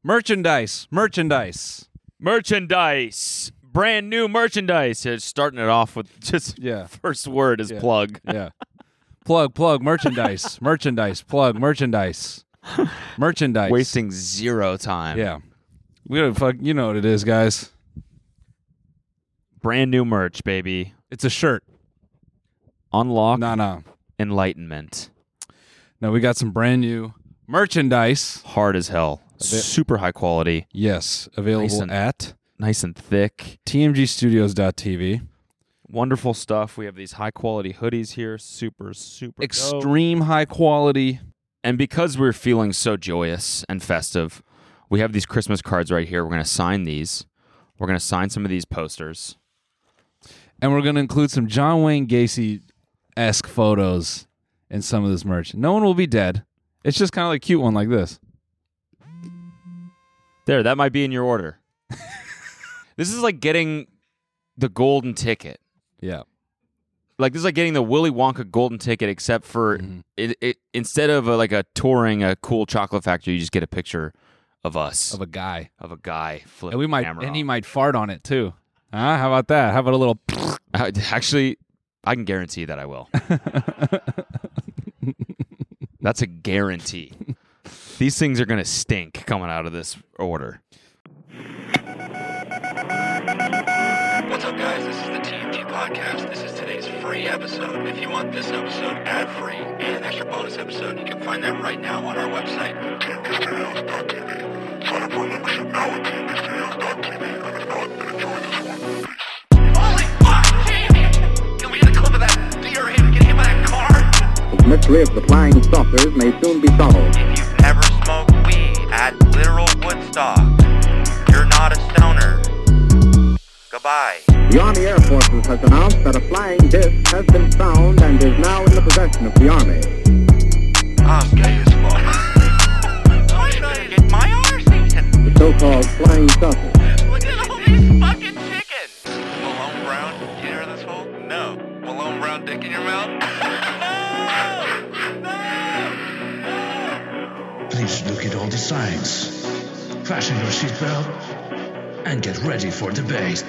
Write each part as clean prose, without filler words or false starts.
Merchandise. Brand new merchandise. It's starting it off with just first word is plug. Yeah. Plug, merchandise. Plug, merchandise. Wasting zero time. Yeah. We don't you know what it is, guys. Brand new merch, baby. It's a shirt. Unlock No. enlightenment. No, we got some brand new merchandise. Hard as hell. Super high quality. Yes. Available at nice and thick. tmgstudios.tv. Wonderful stuff. We have these high quality hoodies here. Super extreme dope. High quality. And because we're feeling so joyous and festive, we have these Christmas cards right here. We're going to sign these. We're going to sign some of these posters. And we're going to include some John Wayne Gacy-esque photos in some of this merch. No one will be dead. It's just kind of like a cute one like this. There, that might be in your order. This is like getting the golden ticket. Yeah. Like, this is like getting the Willy Wonka golden ticket, except for it instead of touring a cool chocolate factory, you just get a picture of us. Of a guy flipping camera he might fart on it too. How about that? How about a little... Actually, I can guarantee that I will. That's a guarantee. These things are going to stink coming out of this order. What's up, guys? This is the TMG Podcast. This is today's free episode. If you want this episode ad-free and an extra bonus episode, you can find that right now on our website, tmgstudios.tv. Sign up for a membership now at tmgstudios.tv. And if not, then enjoy this one. Holy fuck, Jamie! Can we get a clip of that deer getting hit by that car? The mystery of the flying saucers may soon be solved. If you've never smoked weed at literal Woodstock, you're not a stoner. Goodbye. The Army Air Forces has announced that a flying disc has been found and is now in the possession of the Army. I'm gay as fuck. I'm trying to get my arse eaten. The so-called flying saucer. Look at all these fucking chickens. Malone Brown, you hear this hole? No. Malone Brown dick in your mouth? Please look at all the signs. Fasten your seatbelt and get ready for debate.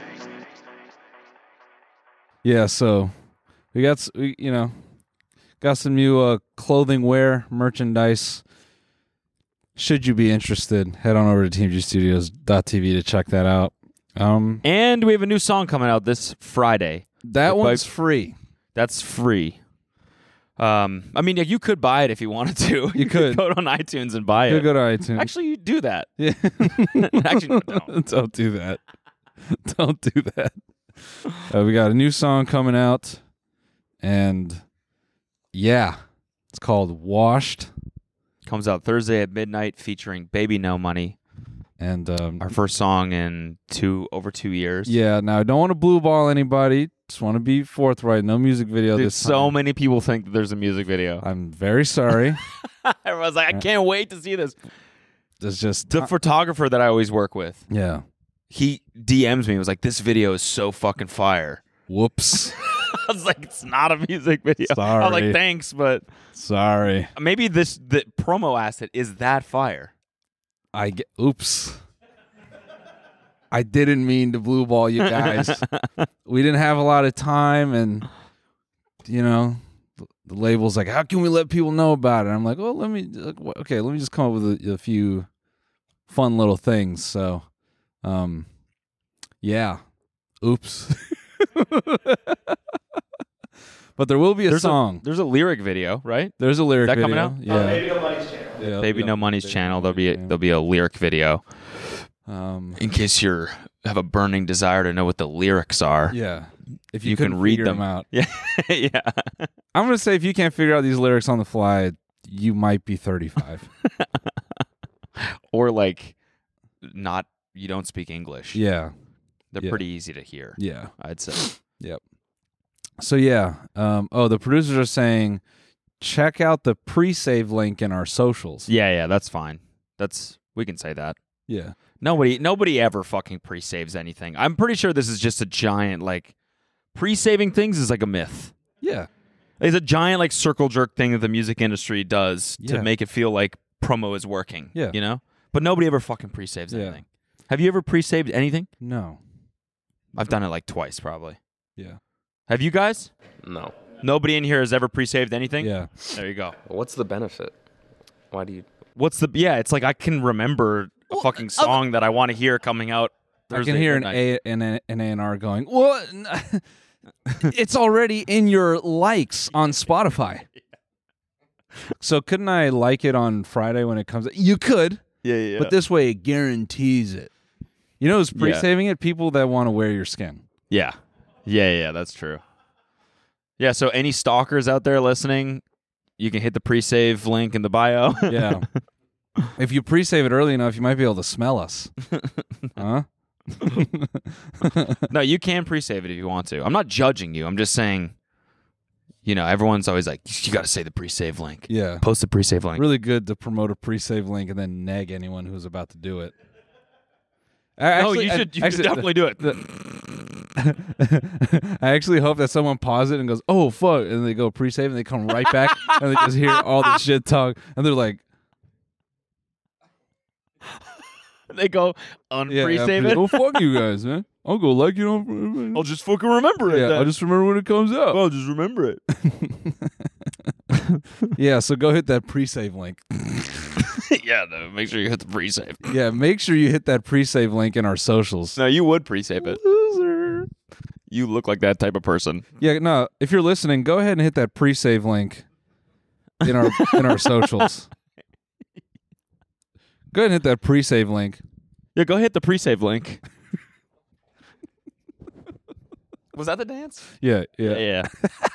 Yeah, so we got some new clothing wear merchandise. Should you be interested, head on over to tmgstudios.tv to check that out. And we have a new song coming out this Friday. That one's free. That's free. I mean, you could buy it if you wanted to. You could go on iTunes and buy it. You could go to iTunes. Actually, you do that. Yeah. Actually, no, don't. Don't do that. Don't do that. We got a new song coming out, and it's called "Washed." Comes out Thursday at midnight, featuring Baby No Money, and our first song in over 2 years. Yeah. Now, I don't want to blue ball anybody. Just want to be forthright. No music video Dude, this time. so many people think that there's a music video. I'm very sorry. Everyone's like, I can't wait to see this. There's just the photographer that I always work with. Yeah. He DMs me and was like, this video is so fucking fire. Whoops. I was like, it's not a music video. Sorry. I was like, thanks, but sorry. Maybe the promo asset is that fire. Oops. I didn't mean to blue ball you guys. We didn't have a lot of time, and the label's like, how can we let people know about it? I'm like, well, let me just come up with a few fun little things. So, oops. But there will be a song. There's a lyric video, right? There's a lyric video. Is that coming out? Yeah. Baby No Money's channel. Yeah, Baby No Money's channel. There'll be a lyric video. In case you have a burning desire to know what the lyrics are. Yeah. If you can read them out. Yeah. Yeah. I'm going to say if you can't figure out these lyrics on the fly, you might be 35. Or you don't speak English. Yeah. They're pretty easy to hear. Yeah. I'd say. Yep. So the producers are saying check out the pre-save link in our socials. Yeah, that's fine. We can say that. Yeah. Nobody ever fucking pre-saves anything. I'm pretty sure this is just a giant pre-saving things is like a myth. Yeah. It's a giant circle jerk thing that the music industry does to make it feel like promo is working. Yeah. But nobody ever fucking pre-saves Yeah. anything. Have you ever pre-saved anything? No. I've done it like twice, probably. Yeah. Have you guys? No. Nobody in here has ever pre-saved anything? Yeah. There you go. What's the benefit? Why do you? What's the... Yeah, it's like I can remember a fucking song that I want to hear coming out Thursday I can hear midnight. an A&R going, what? It's already in your likes on Spotify. So couldn't I like it on Friday when it comes? You could, Yeah. but this way it guarantees it. You know who's pre-saving it? People that want to wear your skin. Yeah, that's true. Yeah, so any stalkers out there listening, you can hit the pre-save link in the bio. Yeah. If you pre-save it early enough, you might be able to smell us. Huh? No, you can pre-save it if you want to. I'm not judging you. I'm just saying, everyone's always like, you got to say the pre-save link. Yeah. Post the pre-save link. Really good to promote a pre-save link and then nag anyone who's about to do it. You should definitely do it. I actually hope that someone pauses it and goes, "Oh fuck," and they go pre-save and they come right back and they just hear all the shit talk and they're like, They go "Yeah, unpre-save it. oh fuck you guys, man! I'll go like you on." I'll just fucking remember it. Yeah, then. I'll just remember when it comes out. I'll just remember it. Yeah, so go hit that pre-save link. Yeah, no, make sure you hit the pre-save. Yeah, make sure you hit that pre-save link in our socials. No, you would pre-save it. Loser. You look like that type of person. Yeah, no. If you're listening, go ahead and hit that pre-save link in our socials. Go ahead and hit that pre-save link. Yeah, go hit the pre-save link. Was that the dance? Yeah. Yeah.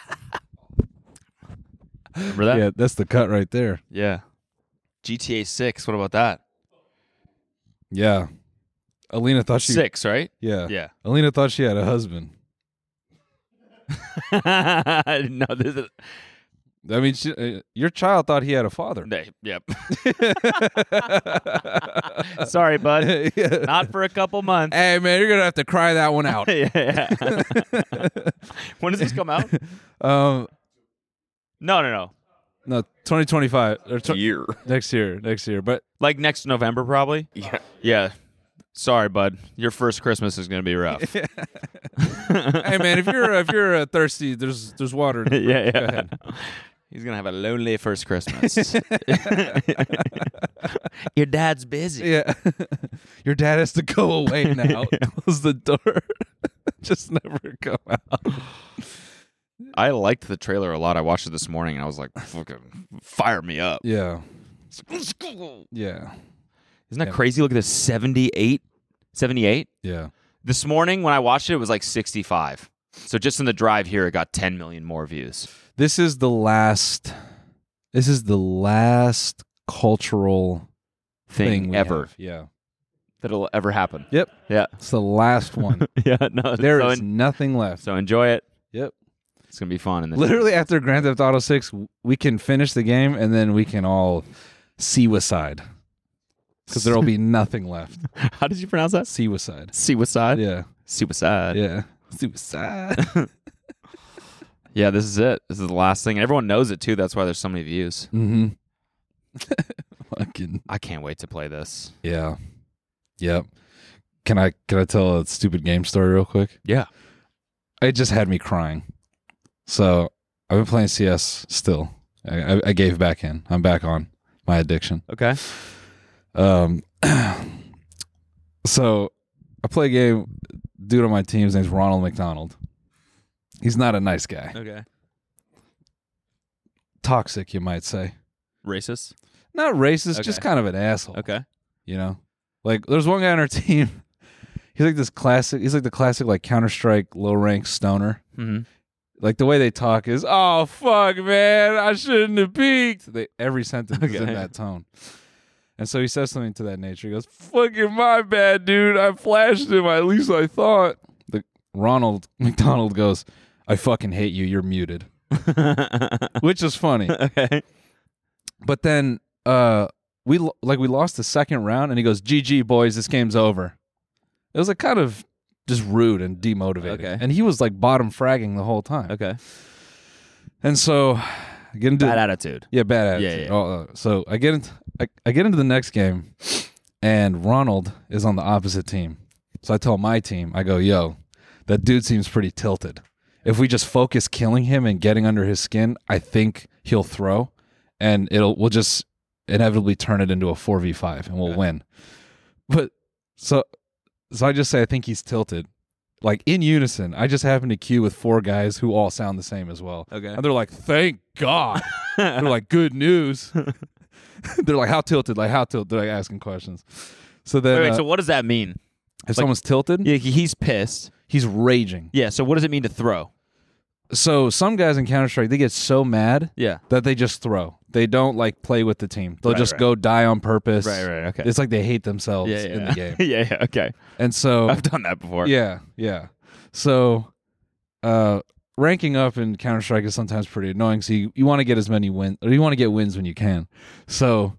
Remember that? Yeah, that's the cut right there. Yeah. GTA 6, what about that? Yeah. Alina thought she 6, right? Yeah. Yeah. Alina thought she had a husband. No, this is... I mean, your child thought he had a father. Yep. Sorry, bud. Yeah. Not for a couple months. Hey, man, you're going to have to cry that one out. Yeah. When does this come out? No, No. 2025 or Year. next year. But Like next November, probably? Yeah. Yeah. Sorry, bud. Your first Christmas is going to be rough. hey, man, if you're thirsty, there's water. Yeah. Go ahead. He's going to have a lonely first Christmas. Your dad's busy. Yeah. Your dad has to go away now. Close the door. Just never come out. I liked the trailer a lot. I watched it this morning, and I was like, fucking fire me up. Yeah. Yeah. Isn't that crazy? Look at this, 78? Yeah. This morning when I watched it, it was like 65. So just in the drive here, it got 10 million more views. This is the last cultural thing we ever have. Yeah. that'll ever happen. Yep. Yeah. It's the last one. Yeah, no. There is nothing left. So enjoy it. Yep. It's going to be fun. And Literally after Grand Theft Auto 6, we can finish the game and then we can all suicide. Because there will be nothing left. How did you pronounce that? Suicide. Suicide? Yeah. Suicide. Yeah. Suicide. Yeah, this is it. This is the last thing. Everyone knows it too. That's why there's so many views. Mm-hmm. Fucking. I can't wait to play this. Yeah. Yep. Can I tell a stupid game story real quick? Yeah. It just had me crying. So I've been playing CS still. I gave back in. I'm back on my addiction. Okay. So I play a game. Dude on my team, his name's Ronald McDonald. He's not a nice guy. Okay. Toxic, you might say. Racist? Not racist, Okay. just kind of an asshole. Okay. You know? Like, there's one guy on our team. He's like the classic like Counter-Strike low rank stoner. Mm-hmm. Like the way they talk is, "Oh fuck, man, I shouldn't have peeked." Every sentence is in Okay. that tone. And so he says something to that nature. He goes, "Fucking my bad, dude. I flashed him. At least I thought." The Ronald McDonald goes, "I fucking hate you. You're muted," which is funny. Okay. But then we lost the second round, and he goes, "GG boys, this game's over." It was like kind of just rude and demotivated. Okay. And he was like bottom fragging the whole time. Okay. And so I get into Bad attitude. Yeah, bad attitude. Yeah, yeah. So I get into the next game. and Ronald is on the opposite team. So I tell my team, I go, yo, that dude seems pretty tilted. If we just focus killing him and getting under his skin, I think he'll throw, and we'll just inevitably turn it into a 4v5 and we'll win. But so I just say I think he's tilted. Like in unison, I just happen to queue with 4 guys who all sound the same as well. Okay. And they're like, thank God. They're like, good news. They're like, how tilted? Like, how tilted? They're like asking questions. So then, Wait, so what does that mean? if someone's tilted, Yeah, he's pissed. he's raging. Yeah, so what does it mean to throw? So some guys in Counter-Strike, they get so mad Yeah. that they just throw. They don't like play with the team. They'll Right, just right. go die on purpose. Right, okay. It's like they hate themselves in the game. yeah, okay. And so I've done that before. yeah. So ranking up in Counter-Strike is sometimes pretty annoying. So you want to get as many wins, or you want to get wins when you can. So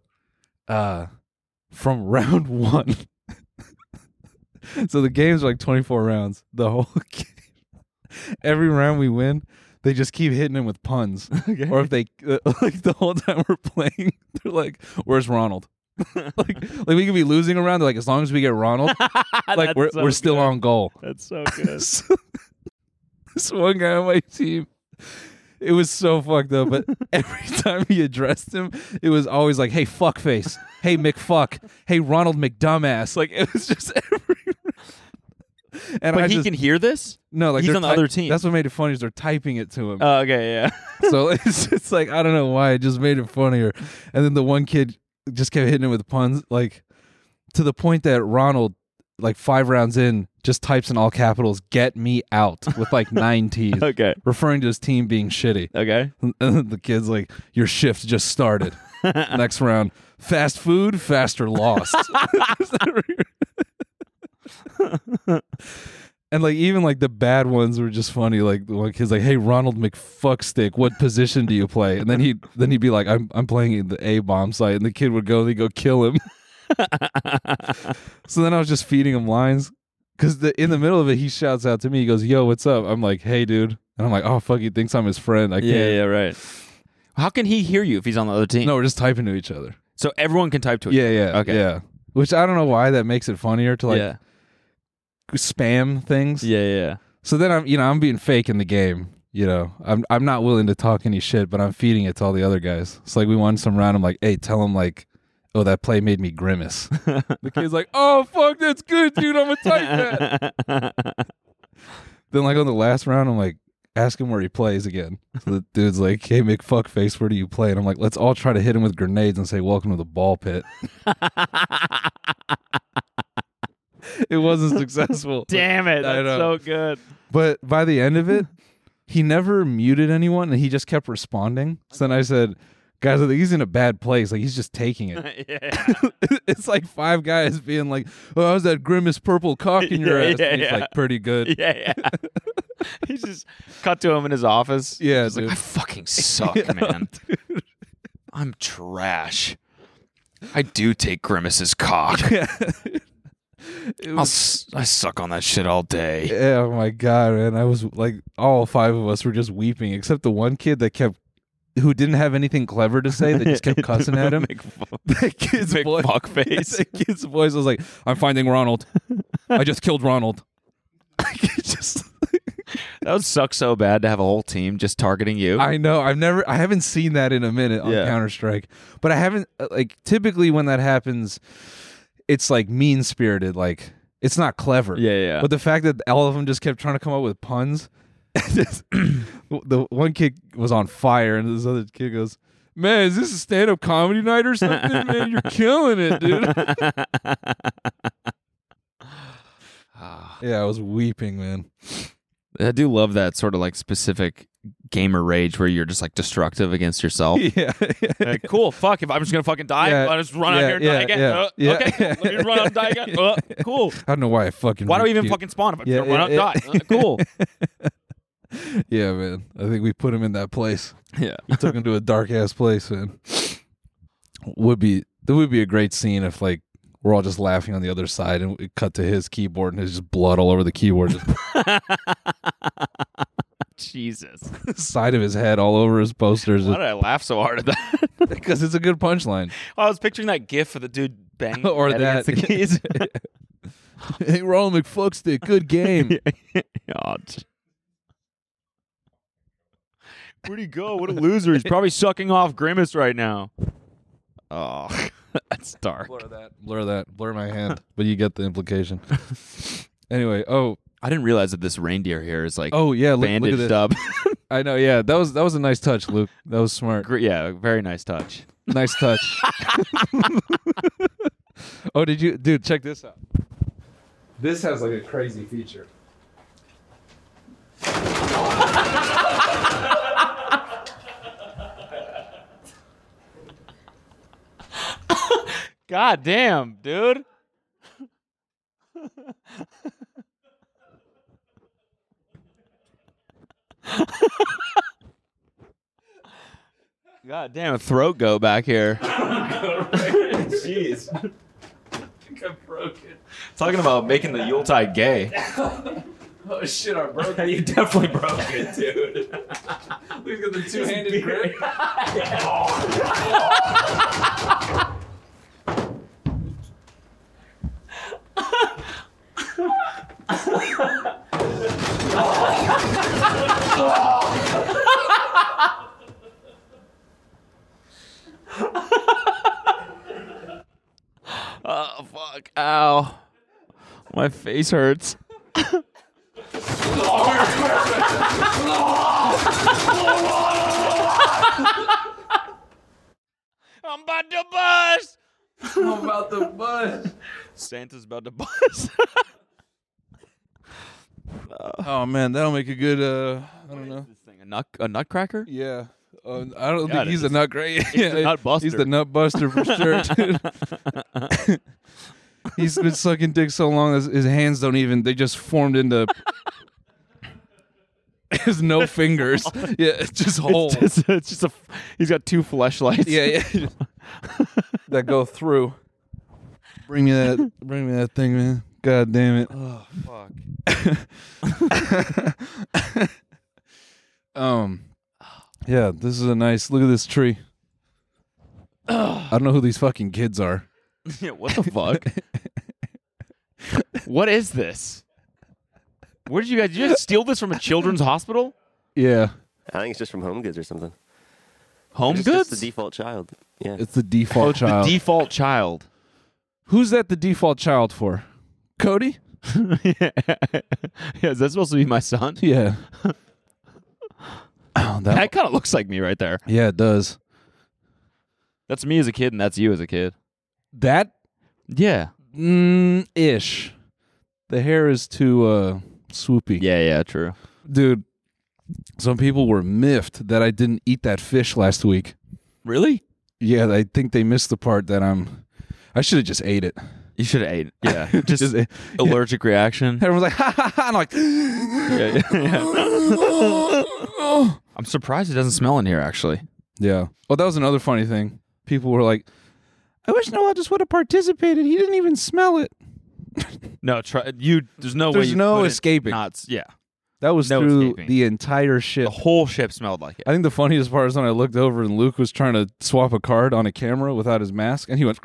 from round 1, so the games are like 24 rounds. The whole game, every round we win, they just keep hitting him with puns. Okay. Or if they like the whole time we're playing, they're like, "Where's Ronald?" like we could be losing around. They're like, as long as we get Ronald, like we're still on goal. That's so good. So, this one guy on my team, it was so fucked up. But every time he addressed him, it was always like, "Hey, fuckface. Hey, McFuck. Hey, Ronald McDumbass." Like it was just every. And But I he just, can hear this? no, like he's they're on the other team. That's what made it funny is they're typing it to him. Oh, okay, yeah. So it's like, I don't know why, it just made it funnier. And then the one kid just kept hitting him with puns, like to the point that Ronald, like 5 rounds in, just types in all capitals, "Get me out," with like 9 T's. Okay. Referring to his team being shitty. Okay. And then the kid's like, "Your shift just started." Next round, "Fast food, faster lost." And like even like the bad ones were just funny. Like the one kid's like, "Hey, Ronald McFuckstick, what position do you play?" And then he'd be like, I'm playing in the A bomb site," and the kid would go and he'd go kill him. So then I was just feeding him lines because in the middle of it he shouts out to me. He goes, "Yo, what's up?" I'm like, "Hey, dude," and I'm like, "Oh fuck, he thinks I'm his friend." I can't. Yeah, right. How can he hear you if he's on the other team? No, we're just typing to each other. So everyone can type to it. Yeah. Okay. Yeah. Which I don't know why that makes it funnier to like yeah. spam things. Yeah. So then I'm being fake in the game. I'm not willing to talk any shit, but I'm feeding it to all the other guys. It's like we won some round. I'm like, "Hey, tell him like, oh, that play made me grimace." The kid's like, "Oh fuck, that's good, dude. I'm gonna type that." Then like on the last round, I'm like, ask him where he plays again. So the dude's like, "Hey, McFuckface, where do you play?" And I'm like, let's all try to hit him with grenades and say, "Welcome to the ball pit." It wasn't successful. Damn it. I That's know. so good. But by the end of it, he never muted anyone and he just kept responding. So then I said, "Guys, I think he's in a bad place. Like he's just taking it." Yeah. It's like 5 guys being like, "Oh, how's that grimace purple cock in your ass?" Yeah, And he's yeah. like, "Pretty good." Yeah. He just cut to him in his office. Yeah, He's like, dude. "I fucking suck, man. I'm trash. I do take Grimace's cock. It was, I suck on that shit all day." yeah, oh my god, man! I was like, all 5 of us were just weeping, except the one kid who didn't have anything clever to say. That just kept cussing at him. That kid's Big voice. fuckface. That kid's voice was like, "I'm finding Ronald. I just killed Ronald." Just, That would suck so bad to have a whole team just targeting you. I know. I haven't seen that in a minute on Yeah. Counter-Strike, but I haven't like typically when that happens, it's like mean-spirited. Like it's not clever. Yeah. But the fact that all of them just kept trying to come up with puns, the one kid was on fire, and this other kid goes, "Man, is this a stand-up comedy night or something? Man, you're killing it, dude." Yeah, I was weeping, man. I do love that sort of like specific gamer rage where you're just like destructive against yourself. Yeah. Like, cool, fuck, if I'm just gonna fucking die, Yeah, I'll just run out yeah, here and die yeah, again. yeah, yeah. Okay, cool. Let me run out and die again. Cool. I don't know why I fucking. Why do we even repeat- fucking spawn if I'm Yeah, gonna run out and yeah, die? Cool. Yeah, man. I think we put him in that place. Yeah. We took him to a dark ass place, man. That would be a great scene if like we're all just laughing on the other side and we cut to his keyboard and there's just blood all over the keyboard, just Jesus. the side of his head all over his posters. Why did I laugh so hard at that? Because it's a good punchline. I was picturing that gif of the dude banging Or head against that. the keys. Hey, Ronald McFuckstick, good game. Oh, where'd he go? What a loser. He's probably sucking off Grimace right now. Oh, that's dark. Blur my hand. But you get the implication. Anyway, I didn't realize that this reindeer here is like yeah, look at bandaged this. up. I know, yeah. That was a nice touch, Luke. That was smart. Yeah, very nice touch. Nice touch. Oh, dude, check this out. This has like a crazy feature. God damn, dude. God damn, a throat go back here. Jeez. I think I broke it. Talking about making the Yuletide gay. Oh shit, I broke it. You definitely broke it, dude. Look at the two-handed grip. Oh, fuck. Ow. My face hurts. I'm about to bust. I'm about to bust. Santa's about to bust. Oh man, that'll make a good I don't know. This thing, a nutcracker? Yeah. I don't God, think he's a it's- nut great. He's the nut buster. He's the nut buster for sure, dude. He's been sucking dick so long that his hands they just formed into his no fingers. Yeah, it's just holes. It's just he's got two fleshlights. Yeah. That go through. Bring me that thing, man. God damn it. Oh, fuck. Yeah, this is a nice. Look at this tree. I don't know who these fucking kids are. Yeah, what the fuck? What is this? Where did you guys steal this from a children's hospital? Yeah, I think it's just from Home Goods or something. Home It's Goods? just the default child. Yeah. it's the default child. The default child. Who's that the default child for? Cody? Yeah, is that supposed to be my son? Yeah. Oh, That kind of looks like me right there. yeah, it does. That's me as a kid, and that's you as a kid. That Yeah. ish. The hair is too swoopy. Yeah, true. Dude, some people were miffed that I didn't eat that fish last week. Really? Yeah, I think they missed the part that I should have just ate it. You should have ate. Yeah. Just Just ate- allergic reaction. Everyone's like, ha ha ha. I'm like, Yeah. I'm surprised it doesn't smell in here, actually. yeah. Oh, that was another funny thing. People were like, I wish Noah just would have participated. He didn't even smell it. No, there's no way There's you no couldn't escaping. Yeah. That was No through escaping. the entire ship. The whole ship smelled like it. I think the funniest part is when I looked over and Luke was trying to swap a card on a camera without his mask, and he went.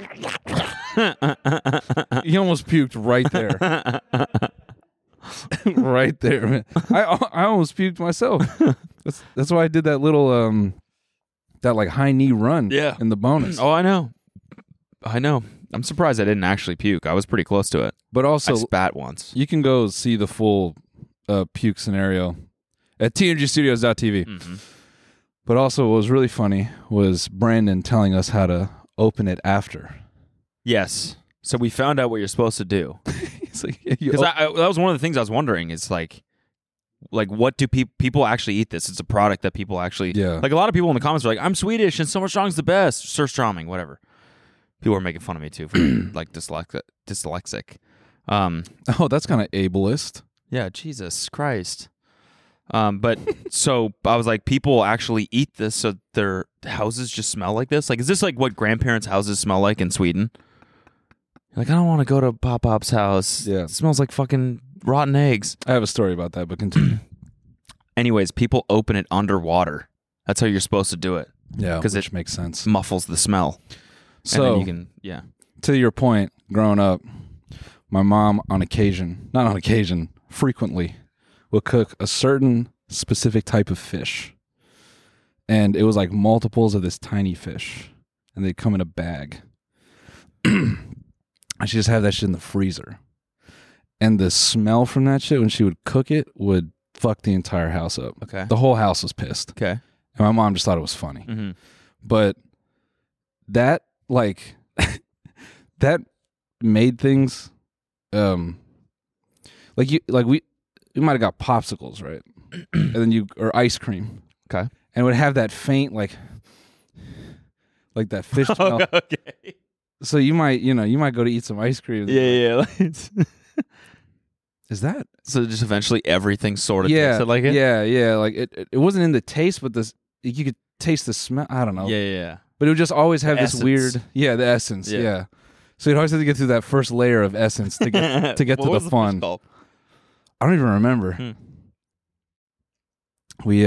He almost puked right there. Right there, man. I almost puked myself. That's why I did that little that like high knee run. Yeah. In the bonus. Oh, I know. I'm surprised I didn't actually puke. I was pretty close to it. But also, I spat once. you can go see the full puke scenario at tngstudios.tv. Mm-hmm. But also, what was really funny was Brandon telling us how to open it after. Yes. So we found out what you're supposed to do. He's like, Because that was one of the things I was wondering. Is like what do people actually eat this? It's a product that people actually... Yeah. Like a lot of people in the comments are like, I'm Swedish and Sommerstrom's the best. Surströmming, whatever. People were making fun of me too for like dyslexic. oh, that's kind of ableist. Yeah, Jesus Christ. But so I was like, people actually eat this, so their houses just smell like this. Like, is this like what grandparents' houses smell like in Sweden? You're like, I don't want to go to Pop-Pop's house. Yeah. It smells like fucking rotten eggs. I have a story about that, but continue. Anyways, people open it underwater. That's how you're supposed to do it. Yeah, 'Cause which it- makes sense. Muffles the smell. And So then you can, yeah. to your point, growing up, my mom frequently would cook a certain specific type of fish. And it was like multiples of this tiny fish. And they'd come in a bag. I should just have that shit in the freezer. And the smell from that shit when she would cook it would fuck the entire house up. Okay. The whole house was pissed. Okay. And my mom just thought it was funny. Mm-hmm. But that, like, that made things, we might have got popsicles, right? And then or ice cream. Okay. And it would have that faint, like that fish smell. Okay. So you might go to eat some ice cream. Yeah. Is that? So just eventually everything sort of Yeah. tasted like it? Yeah. Like it wasn't in the taste, but you could taste the smell. I don't know. Yeah. But it would just always have The this essence. weird, the essence. Yeah. Yeah. So you'd always have to get through that first layer of essence to get to What the was fun. fish called? I don't even remember. We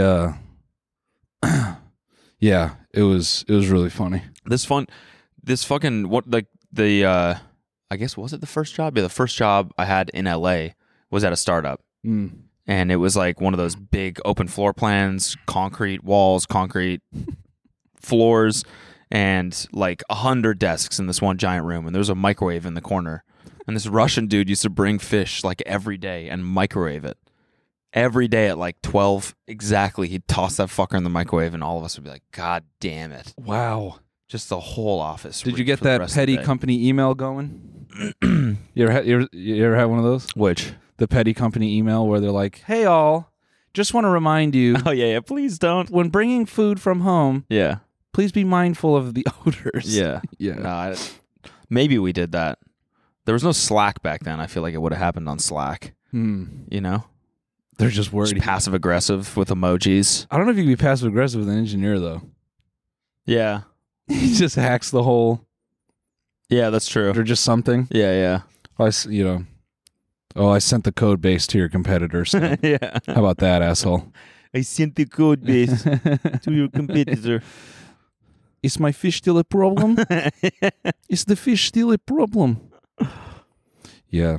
yeah, it was really funny. This fucking what like the I guess was it the first job? Yeah, the first job I had in LA was at a startup. Mm. And it was like one of those big open floor plans, concrete walls, concrete floors, and like 100 desks in this one giant room. And there was a microwave in the corner. And this Russian dude used to bring fish like every day and microwave it. Every day at like 12 exactly, he'd toss that fucker in the microwave, and all of us would be like, God damn it. Wow. Just the whole office. Did you get for the that rest of the petty day. company email going? You ever had one of those? Which? The petty company email where they're like, "Hey all, just want to remind you Oh, yeah. Please don't. when bringing food from home, Yeah. please be mindful of the odors." Yeah. Yeah. No, maybe we did that. There was no Slack back then. I feel like it would have happened on Slack. You know? They're just worried. Just passive aggressive with emojis. I don't know if you can be passive aggressive with an engineer though. Yeah. He just hacks the whole Yeah, that's true. or just something. Yeah. I sent the code base to your competitors. So Yeah. how about that, asshole? I sent the code base to your competitor. Is my fish still a problem? Is the fish still a problem? Yeah.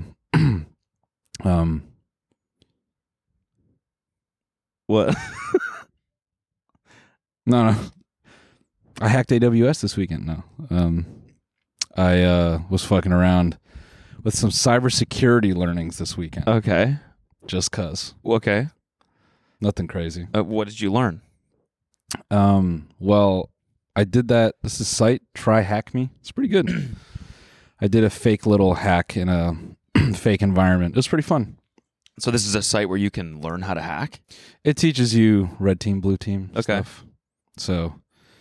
What? No. I hacked AWS this weekend. No. I was fucking around with some cybersecurity learnings this weekend. Okay. Just cause. Okay. Nothing crazy. What did you learn? Well, I did that. This is site Try Hack Me. It's pretty good. I did a fake little hack in a fake environment. It was pretty fun. So this is a site where you can learn how to hack? It teaches you red team, blue team stuff. So,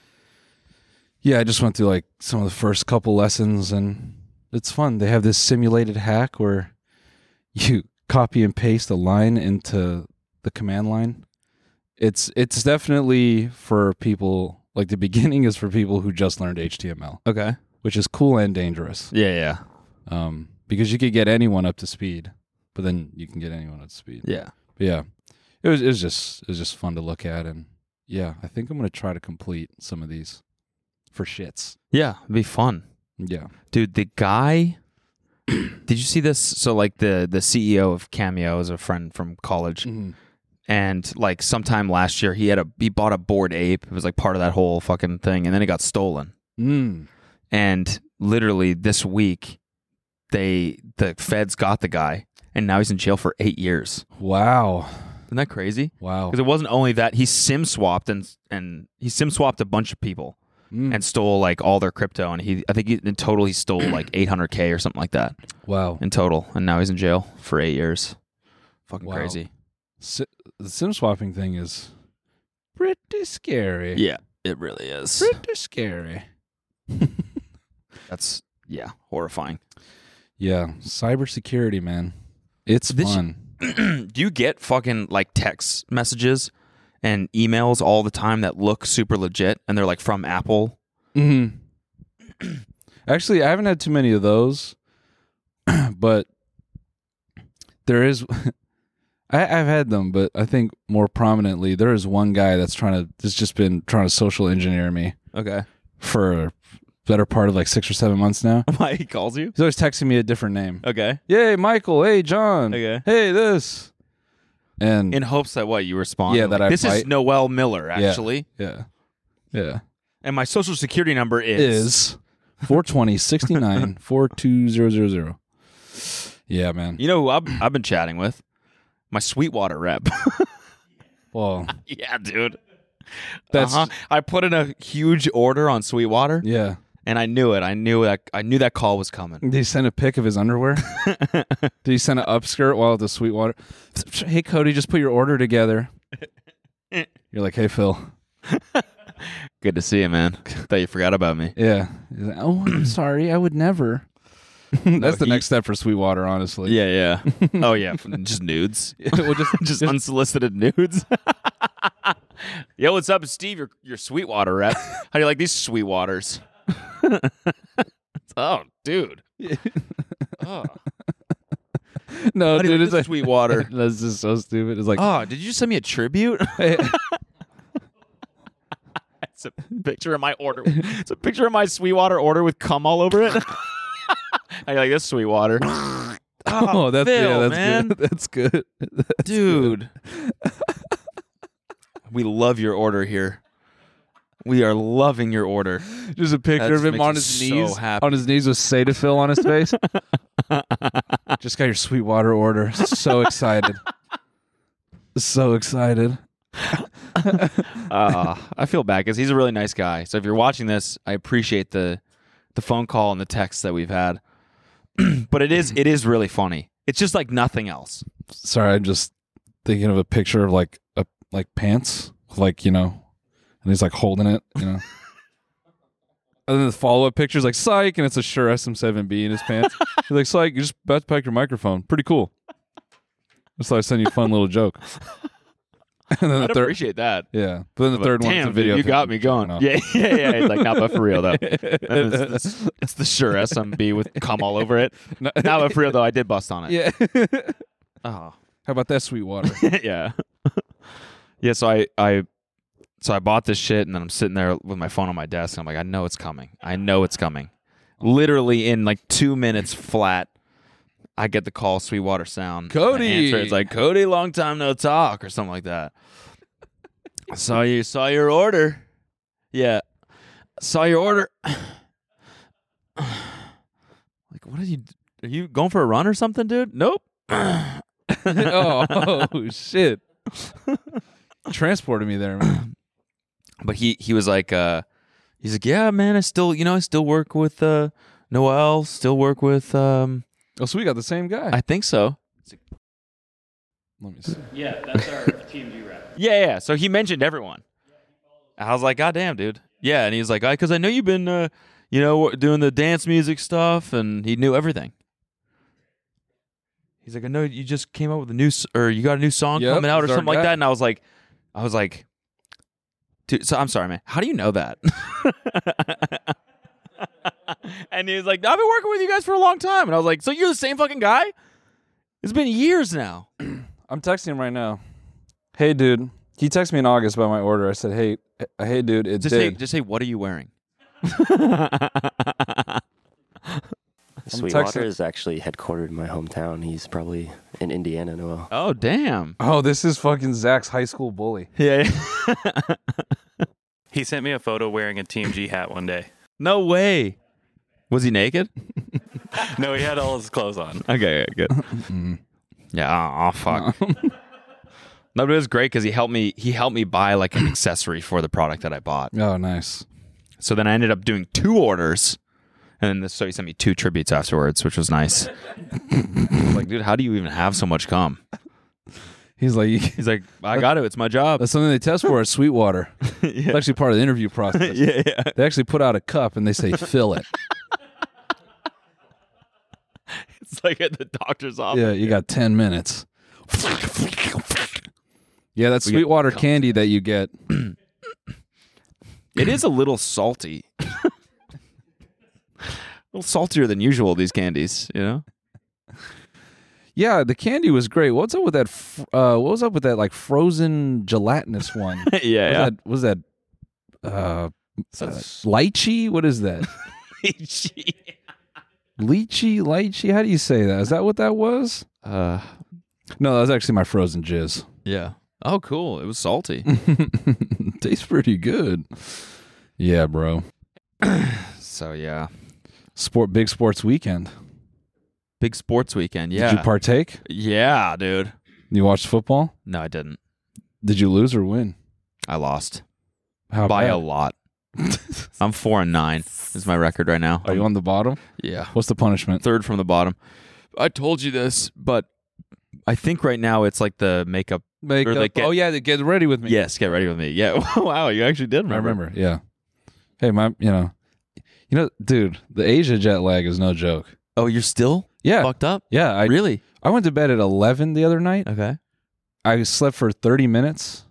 yeah, I just went through like some of the first couple lessons, and it's fun. They have this simulated hack where you copy and paste a line into the command line. It's definitely for people, like the beginning is for people who just learned HTML, Okay. which is cool and dangerous. Yeah. Because you could get anyone up to speed, but then you can get anyone up to speed. Yeah. But yeah, it was just fun to look at, and yeah, I think I'm gonna try to complete some of these for shits. Yeah, it'd be fun. Yeah. Dude, the guy did you see this? So like the CEO of Cameo is a friend from college. Mm-hmm. And like sometime last year he bought a Bored Ape. It was like part of that whole fucking thing, and then it got stolen. And literally this week the feds got the guy, and now he's in jail for 8 years. Wow. Isn't that crazy? Wow. Because it wasn't only that, he SIM swapped and he SIM swapped a bunch of people and stole like all their crypto, and in total he stole like $800K or something like that Wow. in total, and now he's in jail for 8 years. Fucking Wow. crazy. The SIM swapping thing is pretty scary. Yeah, it really is. Pretty scary. That's horrifying. Yeah. Cybersecurity, man. It's fun. Do you get fucking like text messages and emails all the time that look super legit and they're like from Apple? Mm-hmm. Actually, I haven't had too many of those, but there is. I've had them, but I think more prominently, there is one guy that's just been trying to social engineer me Okay. for better part of like 6 or 7 months now. Why he calls you? He's always texting me a different name. Okay. Yay, Michael. Hey, John. Okay. Hey, this. And In hopes that what you respond. Yeah, that I this is bite. Noel Miller, actually. yeah. Yeah. And my social security number is 420-69-42000. Yeah, man. You know who I've been chatting with? My Sweetwater rep. Well, Yeah, dude. that's I put in a huge order on Sweetwater, yeah. and I knew it. I knew that call was coming. Did he send a pic of his underwear? Did he send an upskirt while at the Sweetwater? Hey, Cody, just put your order together. You're like, hey, Phil. Good to see you, man. Thought you forgot about me. Yeah. He's like, oh, I'm sorry. I would never. That's the he- next step for Sweetwater, honestly. Yeah. Oh yeah, just nudes. Well, just unsolicited nudes. Yo, what's up, Steve? Your Sweetwater rep. How do you like these Sweetwaters? Oh, dude. Oh. No, How do you dude, like it's this like Sweetwater? That's just so stupid. It's like, Oh, did you send me a tribute? It's a picture of my order. It's a picture of my Sweetwater order with cum all over it. How do you like this Sweetwater? oh, that's Phil, that's man. good. That's good. That's Dude. We love your order here. We are loving your order. good. Just a picture That of him makes on me his so knees, happy. on his knees with Cetaphil on his face. Just got your Sweetwater order. So excited. So excited. I feel bad because he's a really nice guy. So if you're watching this, I appreciate the phone call and the texts that we've had. But it is really funny. It's just like nothing else. Sorry, I'm just thinking of a picture of like pants, like, you know, and he's like holding it, you know. And then the follow-up picture is like psych, and it's a Shure SM7B in his pants. He's like, psych, you're just about to pack your microphone. Pretty cool. Just thought I'd send you a fun little joke. And then I'd appreciate that. yeah. But then the third one's Damn, a video. dude, you of him got me going. jerking off. Yeah. It's like, not but for real though. It's the Shure SMB with cum all over it. No- Not but for real though. I did bust on it. Yeah. Oh. How about that Sweetwater? Yeah. Yeah. So I bought this shit, and then I'm sitting there with my phone on my desk. And I'm like, I know it's coming. Literally in like 2 minutes flat, I get the call, Sweetwater Sound. Cody! And I answer, it's like, Cody, long time no talk, or something like that. Saw your order. Yeah. Saw your order. Like, what are you going for a run or something, dude? Nope. oh, shit. Transported me there, man. But he was like, he's like, yeah, man, I still work with Noel, still work with Oh, so we got the same guy. I think so. Let me see. Yeah, that's our TMG rep. Yeah. So he mentioned everyone. I was like, God damn, dude. Yeah, and he was like, because I know you've been, doing the dance music stuff, and he knew everything. He's like, I know you just came up with you got a new song Yep, coming out or he's our something like guy. that, and I was like, dude. So I'm sorry, man. How do you know that? And he was like, I've been working with you guys for a long time, and I was like, so you're the same fucking guy? It's been years now. I'm texting him right now. Hey, dude. He texted me in August about my order. I said, hey, dude, it did. Just say, what are you wearing? Sweetwater texting- is actually headquartered in my hometown. He's probably in Indiana, Noel. Oh, damn. Oh, this is fucking Zach's high school bully. Yeah. He sent me a photo wearing a TMG hat one day. No way. Was he naked? No, he had all his clothes on. Okay, good. Yeah. Oh, fuck. No, but it was great because he helped me buy like an accessory for the product that I bought. Oh, nice. So then I ended up doing 2 orders, and so he sent me 2 tributes afterwards, which was nice. Like, dude, how do you even have so much cum? He's like, He's like, I got it. It's my job. that's something they test for at Sweetwater. It's Yeah. actually part of the interview process. Yeah. They actually put out a cup and they say, fill it. It's like at the doctor's office. Yeah, you got 10 minutes. Yeah, that's We get Sweetwater cups. candy that you get. It is a little salty. A little saltier than usual, these candies, you know? Yeah, the candy was great. What's up with that? What was up with that like frozen gelatinous one? Yeah. Was that Lychee? What is that? Lychee? How do you say that? Is that what that was? No, that was actually my frozen jizz. Yeah. Oh, cool. It was salty. Tastes pretty good. Yeah, bro. So yeah, Big sports weekend. big sports weekend. Yeah. Did you partake? Yeah, dude. You watched football? No, I didn't. Did you lose or win? I lost How by bad? a lot. I'm 4-9 is my record right now. Are you on the bottom? Yeah. What's the punishment? Third from the bottom. I told you this, but I think right now it's like the makeup. Makeup. Or Oh yeah, they get ready with me. Yes, get ready with me. Yeah. Wow, you actually did I remember. remember. Yeah. Hey, you know, dude, the Asia jet lag is no joke. Oh, you're still Yeah. fucked up? Yeah. Really? I went to bed at 11 the other night. Okay. I slept for 30 minutes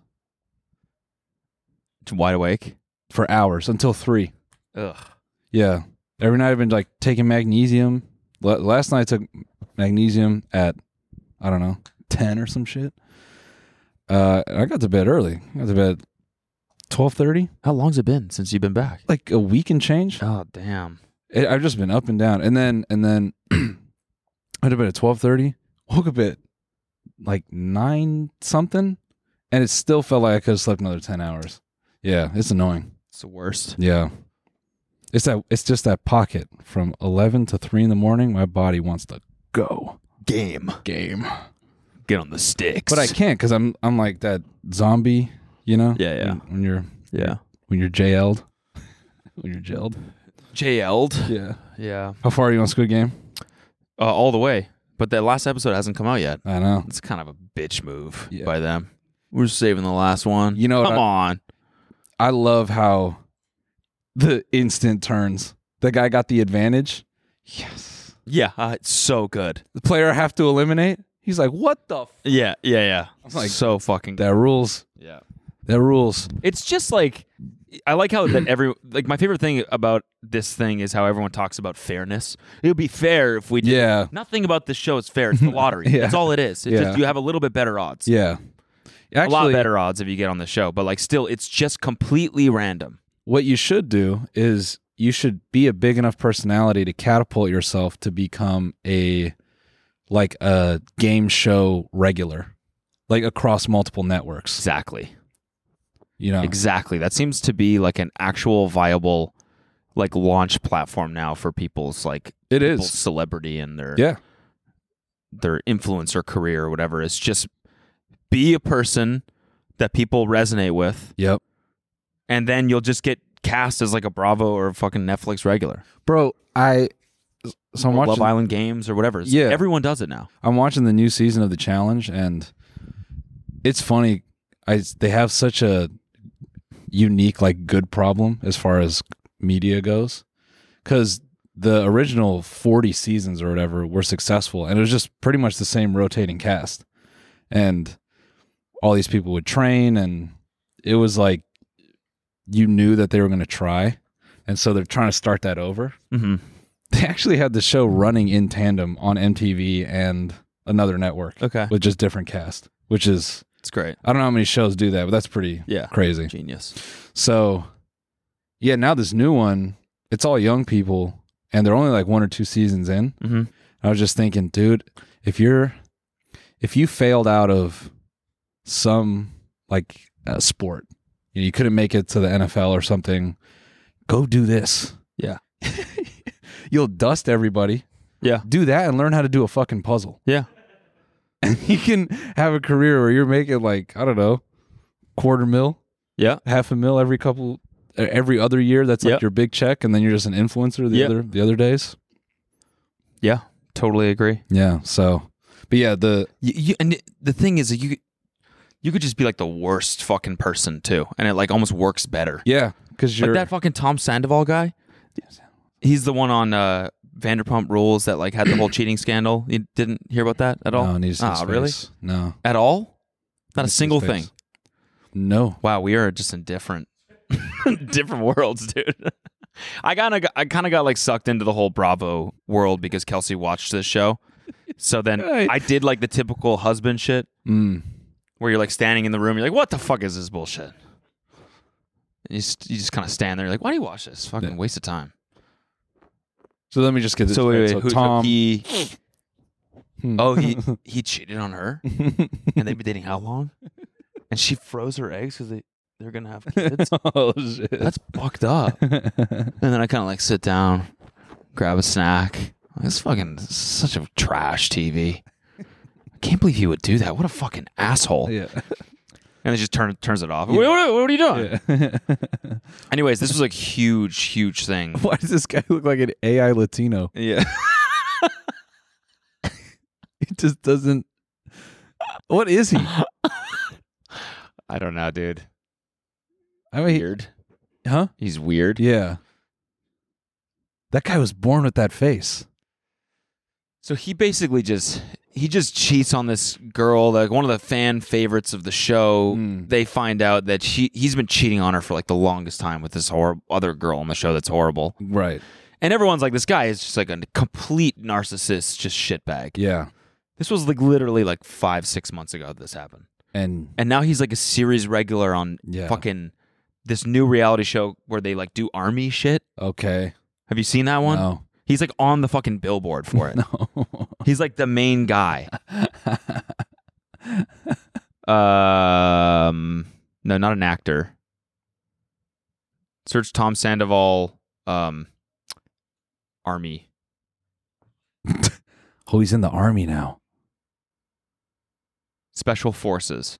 Wide awake? for hours until 3. Ugh. Yeah. Every night I've been like taking magnesium. Last night I took magnesium at, I don't know, 10 or some shit. I got to bed early. I got to bed 12:30. How long's it been since you've been back? Like a week and change. Oh, damn. I've just been up and down. And then I went to bed at 12:30. Woke up at like 9 something. And it still felt like I could have slept another 10 hours. Yeah, it's annoying. It's the worst. Yeah. It's just that pocket from 11 to 3 in the morning. My body wants to go. Game. Get on the sticks. But I can't because I'm like that zombie, you know? Yeah, yeah. When you're Yeah. when you're JL'd. When you're gelled. JL'd. Yeah. Yeah. How far are you on Squid Game? All the way. But that last episode hasn't come out yet. I know. It's kind of a bitch move Yeah. by them. We're saving the last one. You know what Come on. I love how the instant turns. The guy got the advantage. Yes. Yeah, it's so good. The player I have to eliminate. He's like, what the Yeah. I'm like, so fucking good. that rules. Yeah. That rules. It's just like, I like how that my favorite thing about this thing is how everyone talks about fairness. It would be fair if we did. Yeah. Nothing about this show is fair. It's the lottery. Yeah. That's all it is. It's Yeah. just you have a little bit better odds. Yeah. A lot Actually, better odds if you get on the show, but like still, it's just completely random. what you should do is you should be a big enough personality to catapult yourself to become a game show regular, like across multiple networks. Exactly. You know, Exactly. That seems to be like an actual viable like launch platform now for people's like it people's is. celebrity and their influencer career or whatever. It's just be a person that people resonate with, Yep. and then you'll just get cast as like a Bravo or a fucking Netflix regular. Bro, I'm Or watching Love Island Games or whatever. Yeah. Everyone does it now. I'm watching the new season of The Challenge, and it's funny. They have such a unique, like, good problem as far as media goes, because the original 40 seasons or whatever were successful, and it was just pretty much the same rotating cast, and all these people would train, and it was like you knew that they were going to try, and so they're trying to start that over. Mm-hmm. They actually had the show running in tandem on MTV and another network. Okay. With just different cast, which is, It's great. I don't know how many shows do that, but that's pretty Yeah. crazy. Genius. So, yeah, now this new one, it's all young people, and they're only like 1 or 2 seasons in. Mm-hmm. I was just thinking, dude, if you failed out of some like sport, you couldn't make it to the NFL or something, go do this. Yeah. You'll dust everybody. Yeah. Do that and learn how to do a fucking puzzle. Yeah. And you can have a career where you're making like, I don't know, $250,000, Yeah. $500,000 every other year. That's like Yep. your big check, and then you're just an influencer Yep. the other days. Yeah. Totally agree. Yeah. So, but yeah, And the thing is that you could just be like the worst fucking person too, and it like almost works better. because you're Like that fucking Tom Sandoval guy. He's the one on Vanderpump Rules that like had the whole cheating scandal. You didn't hear about that at all? No, it needs to see his really? face. No, At all? Not a Needs to see single his thing. face. No. Wow, we are just in different worlds, dude. I kind of got like sucked into the whole Bravo world because Kelsey watched this show. So then Right. I did like the typical husband shit Mm. where you're like standing in the room, you're like, what the fuck is this bullshit? You just kind of stand there like, why do you watch this? Fucking waste of time. So let me just get this So straight. wait, So who, Tom. he cheated on her, and they've been dating how long? And she froze her eggs because they're gonna have kids. Oh shit. That's fucked up. And then I kind of like sit down, grab a snack. It's fucking such a trash TV. I can't believe he would do that. What a fucking asshole. Yeah. And it just turns it off. What are you doing? Yeah. Anyways, this was like huge thing. Why does this guy look like an AI Latino? Yeah. He just doesn't. What is he? I don't know, dude. I mean, Weird. huh? He's weird. Yeah. That guy was born with that face. So he basically just cheats on this girl, like one of the fan favorites of the show. They find out that he's been cheating on her for like the longest time with this other girl on the show that's horrible. Right. And everyone's like, this guy is just like a complete narcissist, just shitbag. Yeah. This was like literally like 5-6 months ago this happened. And now he's like a series regular on Yeah. fucking this new reality show where they like do army shit. okay. Have you seen that one? No. He's like on the fucking billboard for it. No. He's like the main guy. No, not an actor. Search Tom Sandoval army. Oh, he's in the army now. Special Forces.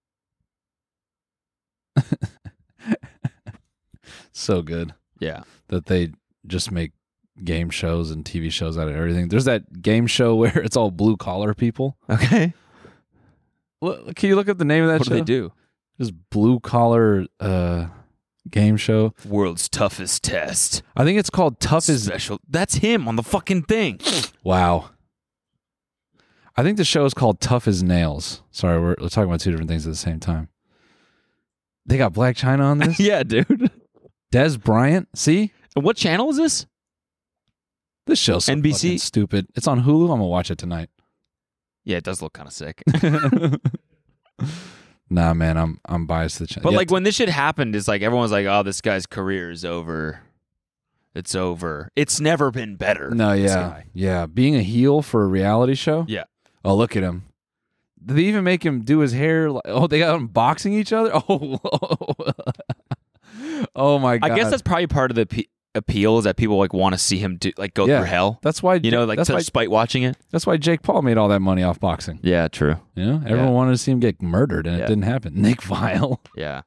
So good Yeah. that they just make game shows and TV shows out of everything. There's that game show where it's all blue collar people. Okay. Can you look up the name of that What show? do they do? Just blue collar game show. World's toughest test. I think it's called Tough as Special. That's him on the fucking thing. Wow. I think the show is called Tough as Nails. Sorry, we're talking about two different things at the same time. They got Black China on this? Yeah, dude. Des Bryant? See? What channel is this? This show's so NBC? fucking stupid. It's on Hulu. I'm going to watch it tonight. Yeah, it does look kind of sick. Nah, man, I'm biased to the channel. But like when this shit happened, it's like everyone's like, "Oh, this guy's career is over. It's over. It's never been better." No, this yeah. guy." Yeah, being a heel for a reality show? Yeah. Oh, look at him. Did they even make him do his hair? Oh, they got him boxing each other? Oh, oh my God. I guess that's probably part of the appeal is that people like want to see him go through hell. That's why, Like that's to why, spite watching it. that's why Jake Paul made all that money off boxing. Yeah, true. You know, everyone wanted to see him get murdered, and it Yeah. didn't happen. Nick Vile. Yeah.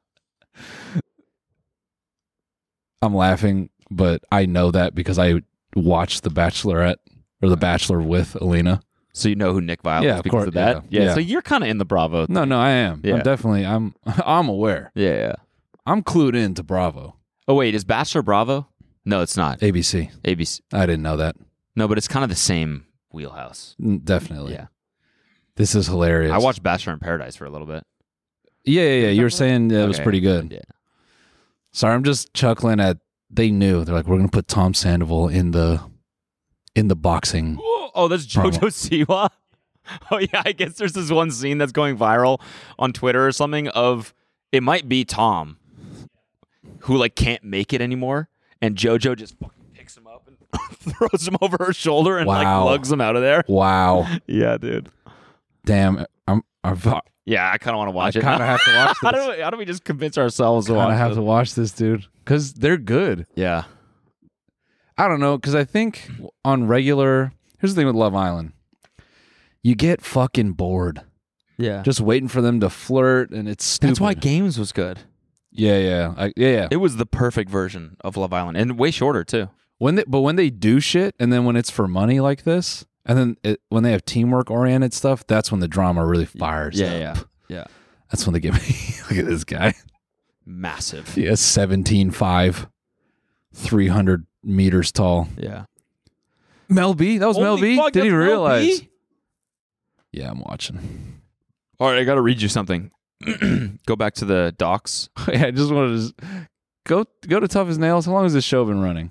I'm laughing, but I know that because I watched The Bachelorette or The Bachelor with Alina. So you know who Nick Vile Yeah, is of because course, of that? yeah. Yeah. So you're kind of in the Bravo. No, I am. Yeah. I'm definitely. I'm aware. Yeah. I'm clued in to Bravo. Oh wait, is Bachelor Bravo? No, it's not. ABC. ABC. I didn't know that. No, but it's kind of the same wheelhouse. Definitely. Yeah. This is hilarious. I watched Bachelor in Paradise for a little bit. Yeah. You were saying it was Okay. pretty good. Yeah. Sorry, I'm just chuckling at. They knew. They're like, we're gonna put Tom Sandoval in the boxing. Oh, that's Promo. JoJo Siwa. Oh yeah, I guess there's this one scene that's going viral on Twitter or something of it might be Tom who like can't make it anymore, and JoJo just fucking picks him up and throws him over her shoulder and like Wow. lugs him out of there. Wow. Yeah, dude. Damn. I Yeah, I kind of want to watch it. kind of have to watch How this. do we just convince ourselves to Kind watch of have it? to watch this, dude, because they're good. Yeah. I don't know, because I think on regular. Here's the thing with Love Island. You get fucking bored Yeah. just waiting for them to flirt, and it's stupid. That's why Games was good. Yeah. It was the perfect version of Love Island and way shorter too. When they do shit, and then when it's for money like this, and then when they have teamwork oriented stuff, that's when the drama really fires up. Yeah. That's when they get me. Look at this guy. Massive. He has 17.5, 300 meters tall. Yeah. Mel B. That was Mel Holy B. fuck, Didn't that's even Mel realize. B? Yeah, I'm watching. All right, I got to read you something. Go back to the docs. I just wanted to go to Tough as Nails. How long has this show been running?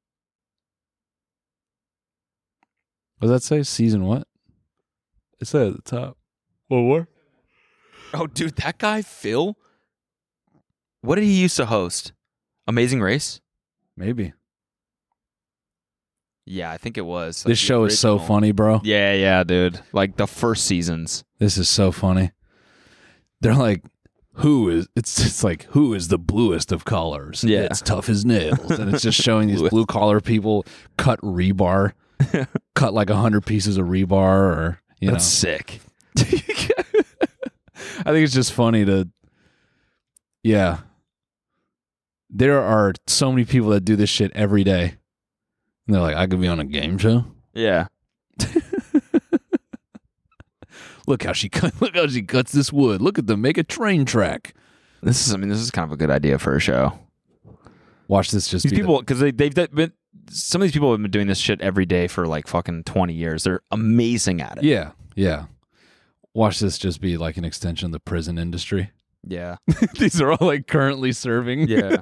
What does that say? Season what? It said at the top. Oh, dude, that guy, Phil, what did he used to host? Amazing Race? Maybe. Yeah, I think it was. This show is so funny, bro. Yeah, dude. Like the first seasons. This is so funny. They're like, it's like, who is the bluest of collars? Yeah. It's tough as nails. And it's just showing these blue collar people cut rebar, cut like 100 pieces of rebar, or, That's sick. I think it's just funny to, yeah. There are so many people that do this shit every day. And they're like, I could be on a game show. Yeah. Look how she cuts this wood. Look at them make a train track. This is kind of a good idea for a show. Watch this just These be people, because they've been, some of these people have been doing this shit every day for like fucking 20 years. They're amazing at it. Yeah. Watch this just be like an extension of the prison industry. Yeah. These are all like currently serving. Yeah.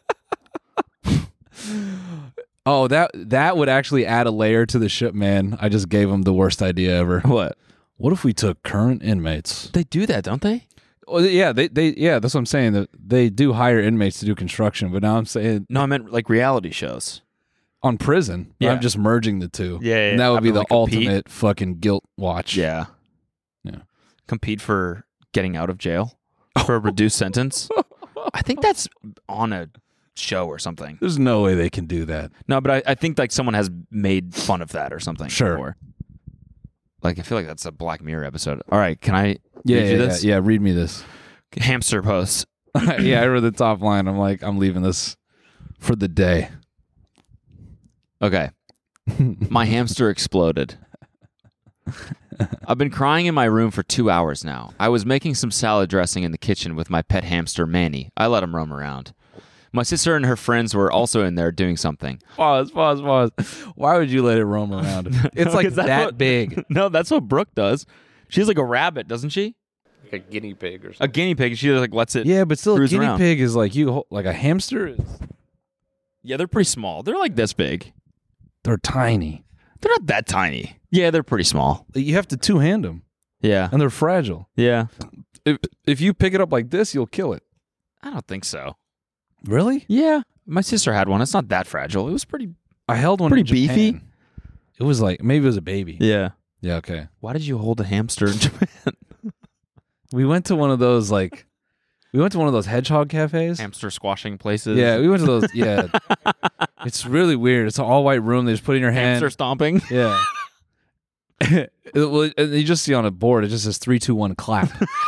Oh, that would actually add a layer to the ship, man. I just gave them the worst idea ever. What? What if we took current inmates? They do that, don't they? Oh, yeah, yeah, that's what I'm saying. That they do hire inmates to do construction, but now I'm saying No, I meant like reality shows. on prison. Yeah. I'm just merging the two. Yeah, And that would be having, the like, compete. ultimate fucking guilt watch. Yeah. Yeah. Compete for getting out of jail for a reduced sentence. I think that's on a show or something. There's no way they can do that. No, but I think like someone has made fun of that or something. Sure. Before. Like I feel like that's a Black Mirror episode. All right, can I Yeah, read you this? yeah. Read me this. Hamster post. Yeah, I read the top line. I'm like, I'm leaving this for the day. Okay. My hamster exploded. I've been crying in my room for 2 hours now. I was making some salad dressing in the kitchen with my pet hamster, Manny. I let him roam around. My sister and her friends were also in there doing something. Pause. Why would you let it roam around? It's like 'Cause that's that what- big. No, that's what Brooke does. She's like a rabbit, doesn't she? Like a guinea pig or A something. guinea pig. She like lets it. Yeah, but still, a cruise guinea around. pig is like like a hamster is. Yeah, they're pretty small. They're like this big. They're tiny. They're not that tiny. Yeah, they're pretty small. You have to two-hand them, Yeah. and they're fragile. Yeah. If you pick it up like this, you'll kill it. I don't think so. Really? Yeah. My sister had one. It's not that fragile. It was pretty. I held one. Pretty in Japan. beefy? It was like maybe it was a baby. Yeah. Yeah. Okay. Why did you hold a hamster in Japan? We went to one of those hedgehog cafes. Hamster squashing places. Yeah, we went to those. Yeah, it's really weird. It's an all white room. They just put in your hand. Hamster stomping. Yeah. Well, and you just see on a board, it just says 3, 2, 1, clap.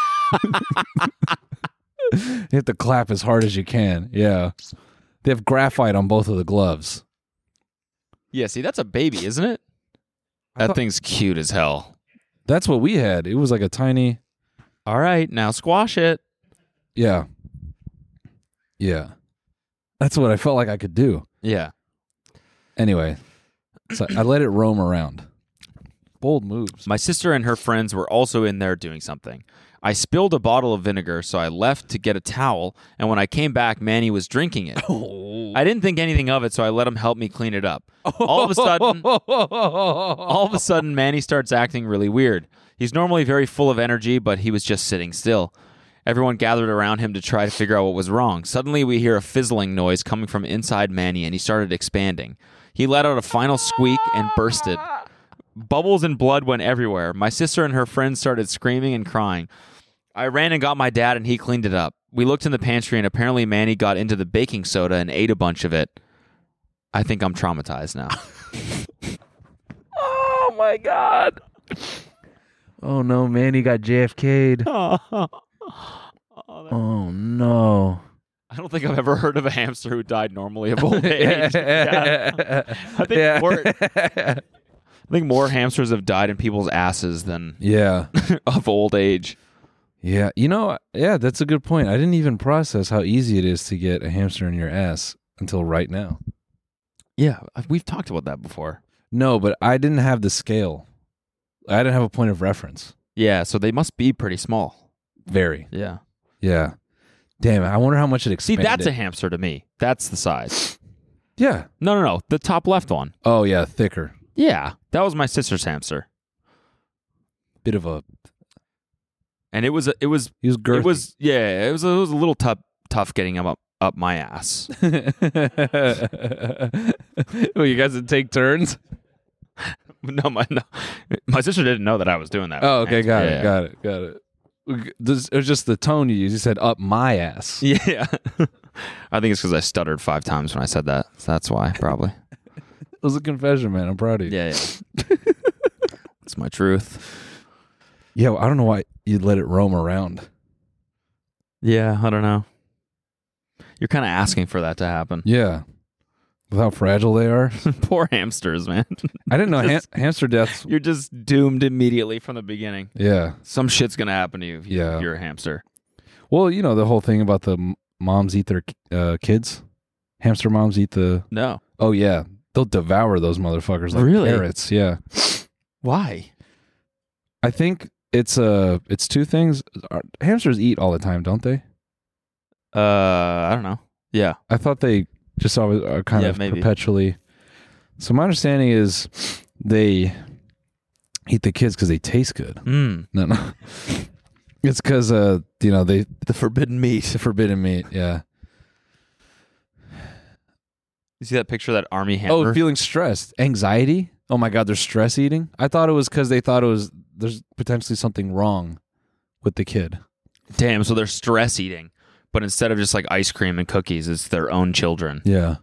You have to clap as hard as you can. Yeah. They have graphite on both of the gloves. Yeah, see, that's a baby, isn't it? I That thought- thing's cute as hell. That's what we had. It was like a tiny. All right, now squash it. Yeah. Yeah. That's what I felt like I could do. Yeah. Anyway, so I let it roam around. Bold moves. My sister and her friends were also in there doing something. I spilled a bottle of vinegar, so I left to get a towel, and when I came back, Manny was drinking it. I didn't think anything of it, so I let him help me clean it up. All of a sudden, Manny starts acting really weird. He's normally very full of energy, but he was just sitting still. Everyone gathered around him to try to figure out what was wrong. Suddenly, we hear a fizzling noise coming from inside Manny, and he started expanding. He let out a final squeak and bursted. Bubbles and blood went everywhere. My sister and her friends started screaming and crying. I ran and got my dad, and he cleaned it up. We looked in the pantry, and apparently Manny got into the baking soda and ate a bunch of it. I think I'm traumatized now. Oh my God. Oh no, Manny got JFK'd. Oh no. I don't think I've ever heard of a hamster who died normally of old age. Yeah. I think more hamsters have died in people's asses than Yeah. of old age. Yeah. You know, yeah, that's a good point. I didn't even process how easy it is to get a hamster in your ass until right now. Yeah, we've talked about that before. No, but I didn't have the scale. I didn't have a point of reference. Yeah, so they must be pretty small. Very. Yeah. Yeah. Damn it. I wonder how much it See, expanded. that's a hamster to me. That's the size. Yeah. No. The top left one. Oh, yeah. Thicker. Yeah, that was my sister's hamster. Bit of a. And it was He was girthy. it was a little tough getting him up up my ass. Well, you guys would take turns? No, my sister didn't know that I was doing that. Oh, okay, got Yeah. it. It was just the tone you used. You said up my ass. Yeah. I think it's because I stuttered 5 times when I said that. So that's why, probably. It was a confession, man. I'm proud of you. Yeah. It's my truth. Yeah, well, I don't know why you'd let it roam around. Yeah, I don't know. You're kind of asking for that to happen. Yeah. With how fragile they are. Poor hamsters, man. I didn't know hamster deaths. You're just doomed immediately from the beginning. Yeah. Some shit's going to happen to you if Yeah. you're a hamster. Well, you know, the whole thing about the moms eat their kids. Hamster moms eat the... No. Oh, yeah. They'll devour those motherfuckers like Really? carrots. Yeah. Why? I think it's 2 things. Hamsters eat all the time, don't they? I don't know. Yeah. I thought they just always are kind Yeah, of maybe. perpetually. So my understanding is they eat the kids because they taste good. Mm. No. It's because you know, the forbidden meat. forbidden meat. Yeah. You see that picture of that army hammer? Oh, feeling stressed, anxiety. Oh my God, they're stress eating. I thought it was because they thought there's potentially something wrong with the kid. Damn, so they're stress eating. But instead of just like ice cream and cookies, it's their own children. Yeah.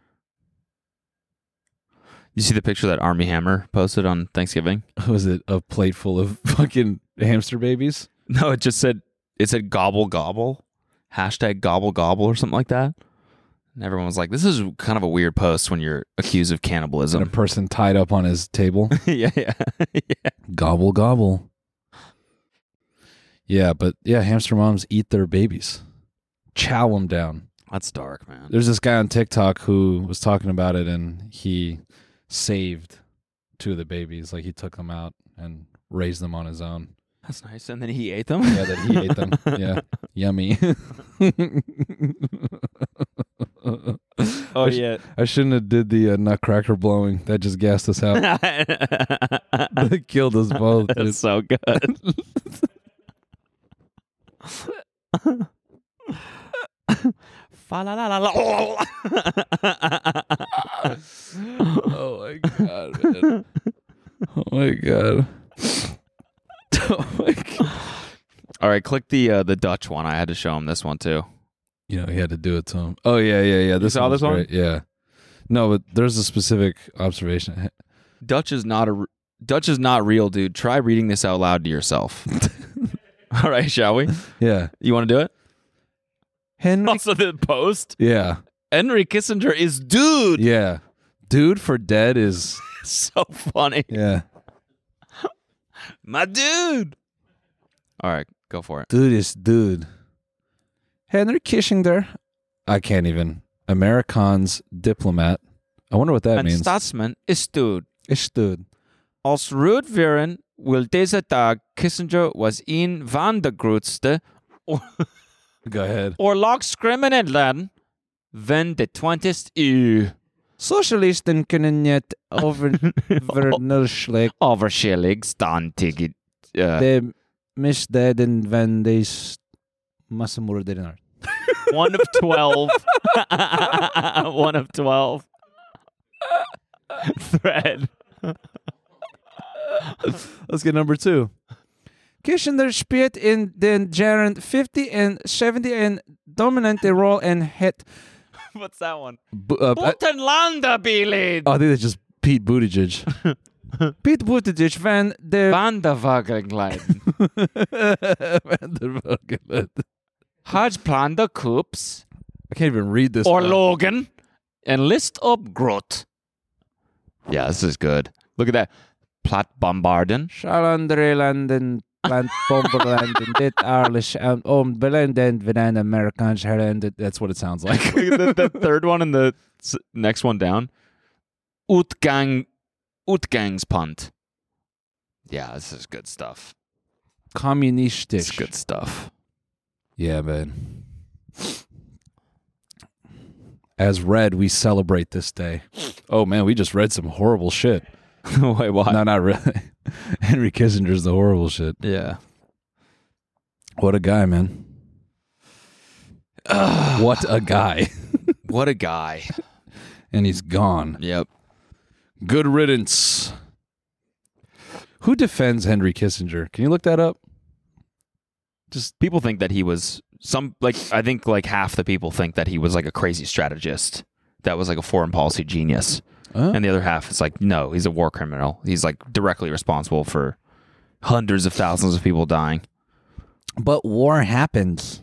You see the picture that Army Hammer posted on Thanksgiving? Was it a plate full of fucking hamster babies? No, it said gobble gobble, hashtag gobble gobble or something like that. And everyone was like, this is kind of a weird post when you're accused of And a cannibalism. person tied up on his table. yeah. Gobble, gobble. Yeah, but yeah, hamster moms eat their babies. Chow them down. That's dark, man. There's this guy on TikTok who was talking about it, and he saved 2 of the babies. Like, he took them out and raised them on his own. That's nice. And then he ate them? Yeah, that he ate them. Yeah. Yummy. Oh, yeah. I shouldn't have did the nutcracker blowing. That just gassed us out. That killed us both. dude. That's so good. Oh my God, man. Oh my God. Oh my God. All right, click the Dutch one. I had to show him this one too. You know, he had to do it to him. Oh, yeah. This saw was this one? great. Yeah. No, but there's a specific observation. Dutch is not real, dude. Try reading this out loud to yourself. All right, shall we? Yeah. You want to do it? Henry. Also, the post. Yeah. Henry Kissinger is dude. Yeah. Dude for dead is, So funny. yeah. My dude. All right, go for it. Dude is dude. Henry Kissinger. I can't even. Amerikaans diplomat. I wonder what that Een means. staatsman is dude. Is dude. Als rood wären wil deze dag Kissinger was een van de grootste Go ahead. oorlogscriminelen van de 20e eeuw. Socialisten kunnen niet Overschillig staan tegen de misdaden van deze massamoordenaar. 1 of 12. 1 of 12. Thread. Let's get number 2. Kissinger speelt in de jaren 50 en 70 een dominante rol en het... What's that one? I Buitenlandenbeleid. think that's just Pete Buttigieg. Pete Buttigieg van de... Van de Wagenleiden. van de Wagenleiden. Hajplan de Coups. I can't even read this. Oorlogen. En list op grot. Yeah, this is good. Look at that. Plat bombarden. Schalandrelanden, plant bomberlanden, dit alles belenden van Amerikaans herlanden. That's what it sounds like. the third one and the next one down. Utgangspunt. Yeah, this is good stuff. Communistisch. It's good stuff. Yeah, man. As Red, we celebrate this day. Oh, man, we just read some horrible shit. Wait, what? No, not really. Henry Kissinger's the horrible shit. Yeah. What a guy, man. What a guy. What a guy. And he's gone. Yep. Good riddance. Who defends Henry Kissinger? Can you look that up? Just people think that he was I think like half the people think that he was like a crazy strategist that was like a foreign policy genius. And the other half is like, no, he's a war criminal. He's like directly responsible for hundreds of thousands of people dying. But war happens.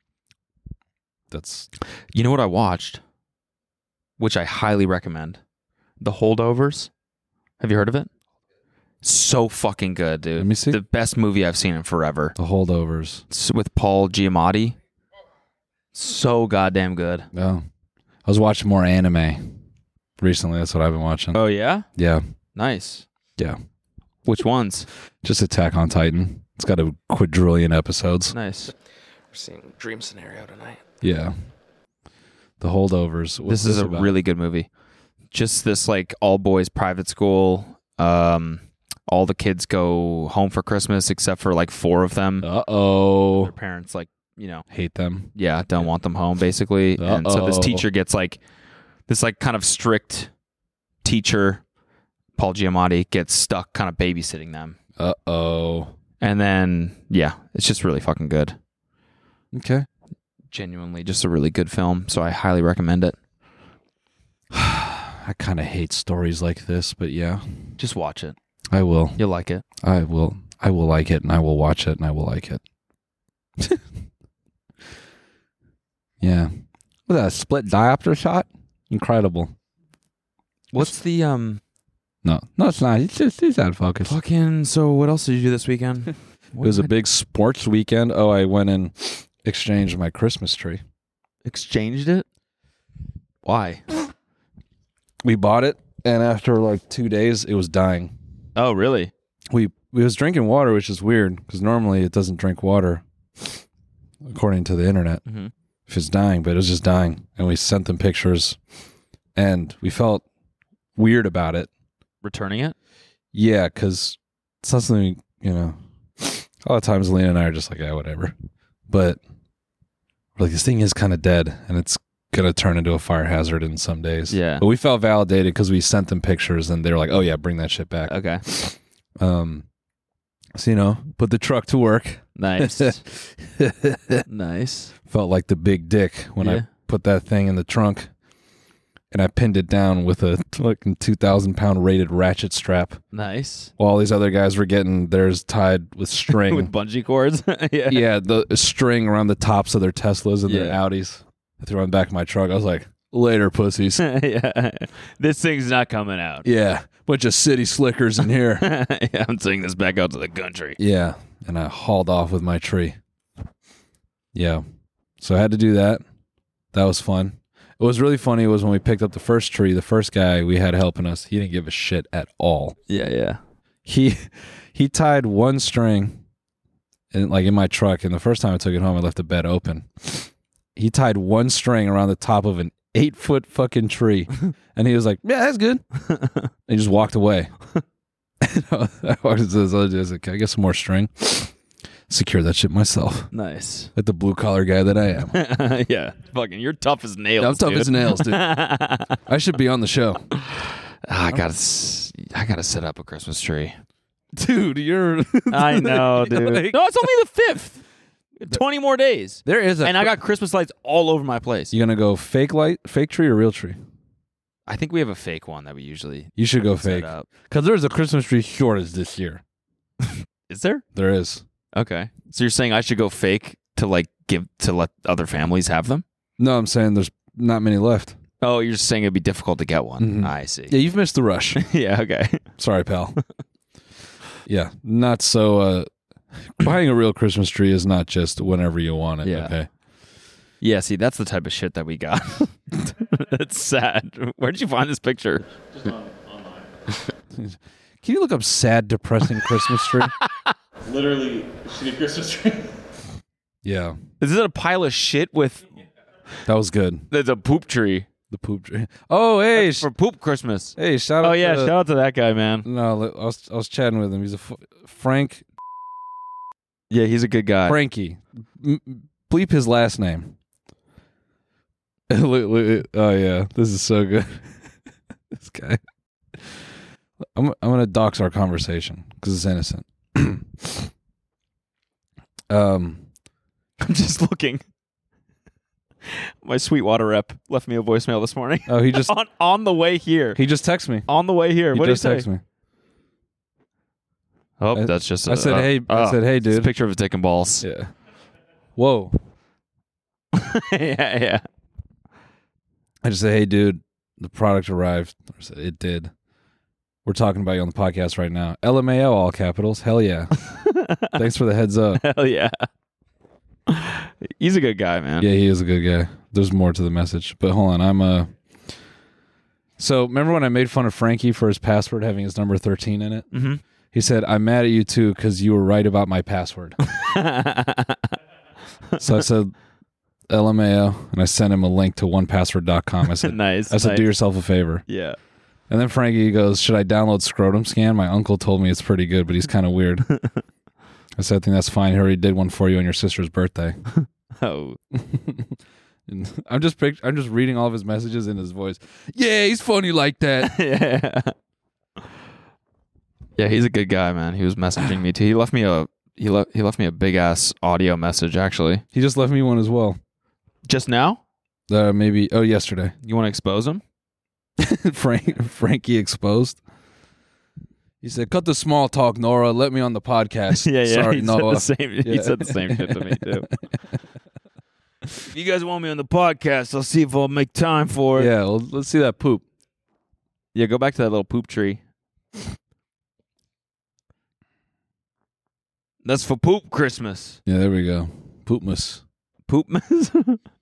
You know what I watched, which I highly recommend? The Holdovers. Have you heard of it? So fucking good, dude. Let me see. The best movie I've seen in forever. The Holdovers. It's with Paul Giamatti. So goddamn good. Oh. I was watching more anime recently. That's what I've been watching. Oh, yeah? Yeah. Nice. Yeah. Which ones? Just Attack on Titan. It's got a quadrillion episodes. Nice. We're seeing Dream Scenario tonight. Yeah. The Holdovers. What's This is a about? really good movie. Just this like all boys private school. All the kids go home for Christmas except for like 4 of them. Uh-oh. Their parents like, Hate them. yeah, don't want them home basically. And so this teacher gets like this like kind of strict teacher, Paul Giamatti, gets stuck kind of babysitting them. Uh-oh. And then yeah, it's just really fucking good. Okay. Genuinely just a really good film, so I highly recommend it. I kind of hate stories like this, but yeah. Just watch it. I will. You'll like it. I will like it, and I will watch it, and I will like it. Yeah. Was that a split diopter shot? Incredible. What's the No, it's not. He's out of focus. fucking so what else did you do this weekend? It was a big sports weekend. Oh, I went and exchanged my Christmas tree. Exchanged it? Why? We bought it, and after like 2 days, it was dying. Oh, really? We was drinking water, which is weird because normally it doesn't drink water, according to the internet. Mm-hmm. If it's dying, but it was just dying, and we sent them pictures, and we felt weird about it. Returning it? Yeah, because it's not something, a lot of times Lena and I are just like, yeah, whatever. But we're like, this thing is kind of dead, and it's going to turn into a fire hazard in some days. Yeah. But we felt validated because we sent them pictures, and they were like, oh, yeah, bring that shit back. Okay. So, put the truck to work. Nice. Nice. Felt like the big dick when Yeah. I put that thing in the trunk, and I pinned it down with a fucking 2,000-pound rated ratchet strap. Nice. While all these other guys were getting theirs tied with string. With bungee cords? Yeah. Yeah, the string around the tops of their Teslas and their Yeah. Audis. I threw on the back of my truck. I was like, later, pussies. Yeah. This thing's not coming out. Yeah, bunch of city slickers in here. Yeah, I'm taking this back out to the country. Yeah, and I hauled off with my tree. Yeah, so I had to do that. That was fun. What was really funny was when we picked up the first tree, the first guy we had helping us, he didn't give a shit at all. Yeah. He tied one string in my truck, and the first time I took it home, I left the bed open. He tied one string around the top of an 8-foot fucking tree, and he was like, yeah, that's good. And he just walked away. And I walked into this other dude, I was like, can I get some more string? Secure that shit myself. Nice. Like the blue-collar guy that I am. Yeah. Fucking, you're tough as nails, I'm tough dude. as nails, dude. I should be on the show. I gotta set up a Christmas tree. Dude, you're... I know, dude. Like- No, it's only the 5th. 20 more days. There is And I got Christmas lights all over my place. You gonna go fake tree or real tree? I think we have a fake one that we usually You should go set fake. up. Because there's a Christmas tree shortage this year. Is there? There is. Okay. So you're saying I should go fake to let other families have them? No, I'm saying there's not many left. Oh, you're just saying it'd be difficult to get one. Mhm. I see. Yeah, you've missed the rush. Yeah, okay. Sorry, pal. Yeah, not so... buying a real Christmas tree is not just whenever you want it. Yeah. Okay. Yeah, see, that's the type of shit that we got. That's sad. Where did you find this picture? Can you look up sad, depressing Christmas tree? Literally, shitty Christmas tree. Yeah, Is it a pile of shit with... that was good. There's a poop tree. The poop tree. Oh, hey, For poop Christmas. hey! Shout out. Oh, yeah, to, shout out to that guy, man. No, I was chatting with him. He's a Frank Yeah, he's a good guy. Frankie. Bleep his last name. Oh yeah, this is so good. This guy. I'm gonna dox our conversation because it's innocent. I'm just looking. My Sweetwater rep left me a voicemail this morning. Oh, he just on the way here. he just texted me. On the way here. He What did he just say? texted me. Oh, that's just. I said, hey. I said, hey, It's a dude. picture of a dick and balls. Yeah. Whoa. yeah. I just said, hey, dude. The product arrived. I said, it did. We're talking about you on the podcast right now. LMAO, all capitals. Hell yeah. Thanks for the heads up. Hell yeah. He's a good guy, man. Yeah, he is a good guy. There's more to the message. But hold on, So remember when I made fun of Frankie for his password having his number 13 in it? Mm-hmm. He said, I'm mad at you too because you were right about my password. So I said, LMAO, and I sent him a link to onepassword.com. I said, Nice. I said, do yourself a favor. Yeah. And then Frankie goes, should I download Scrotum Scan? My uncle told me it's pretty good, but he's kind of weird. I said, I think that's fine. He already did one for you on your sister's birthday. Oh. And I'm just reading all of his messages in his voice. Yeah, he's funny like that. Yeah. Yeah, he's a good guy, man. He was messaging me too. He left me a big ass audio message actually. He just left me one as well. Just now? Yesterday. You want to expose him? Frankie exposed. He said, cut the small talk, Nora. Let me on the podcast. Yeah. Sorry, he Noah. He said the same shit to me too. If you guys want me on the podcast, I'll see if I'll make time for it. Yeah, well, let's see that poop. Yeah, go back to that little poop tree. That's for poop Christmas. Yeah, there we go. Poopmas. Poopmas?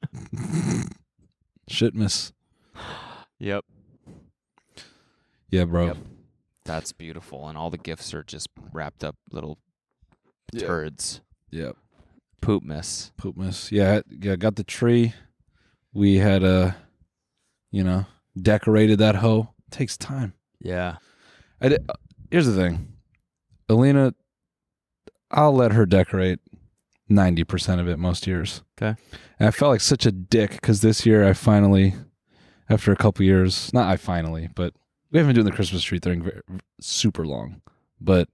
Shitmas. Yep. Yeah, bro. Yep. That's beautiful. And all the gifts are just wrapped up little turds. Yep. Poopmas. Poopmas. Yeah, got the tree. We had, decorated that hoe. Takes time. Yeah. Here's the thing. Alina, I'll let her decorate 90% of it most years. Okay. And I felt like such a dick because this year I finally, after a couple years, not I finally, but we haven't been doing the Christmas tree thing super long, but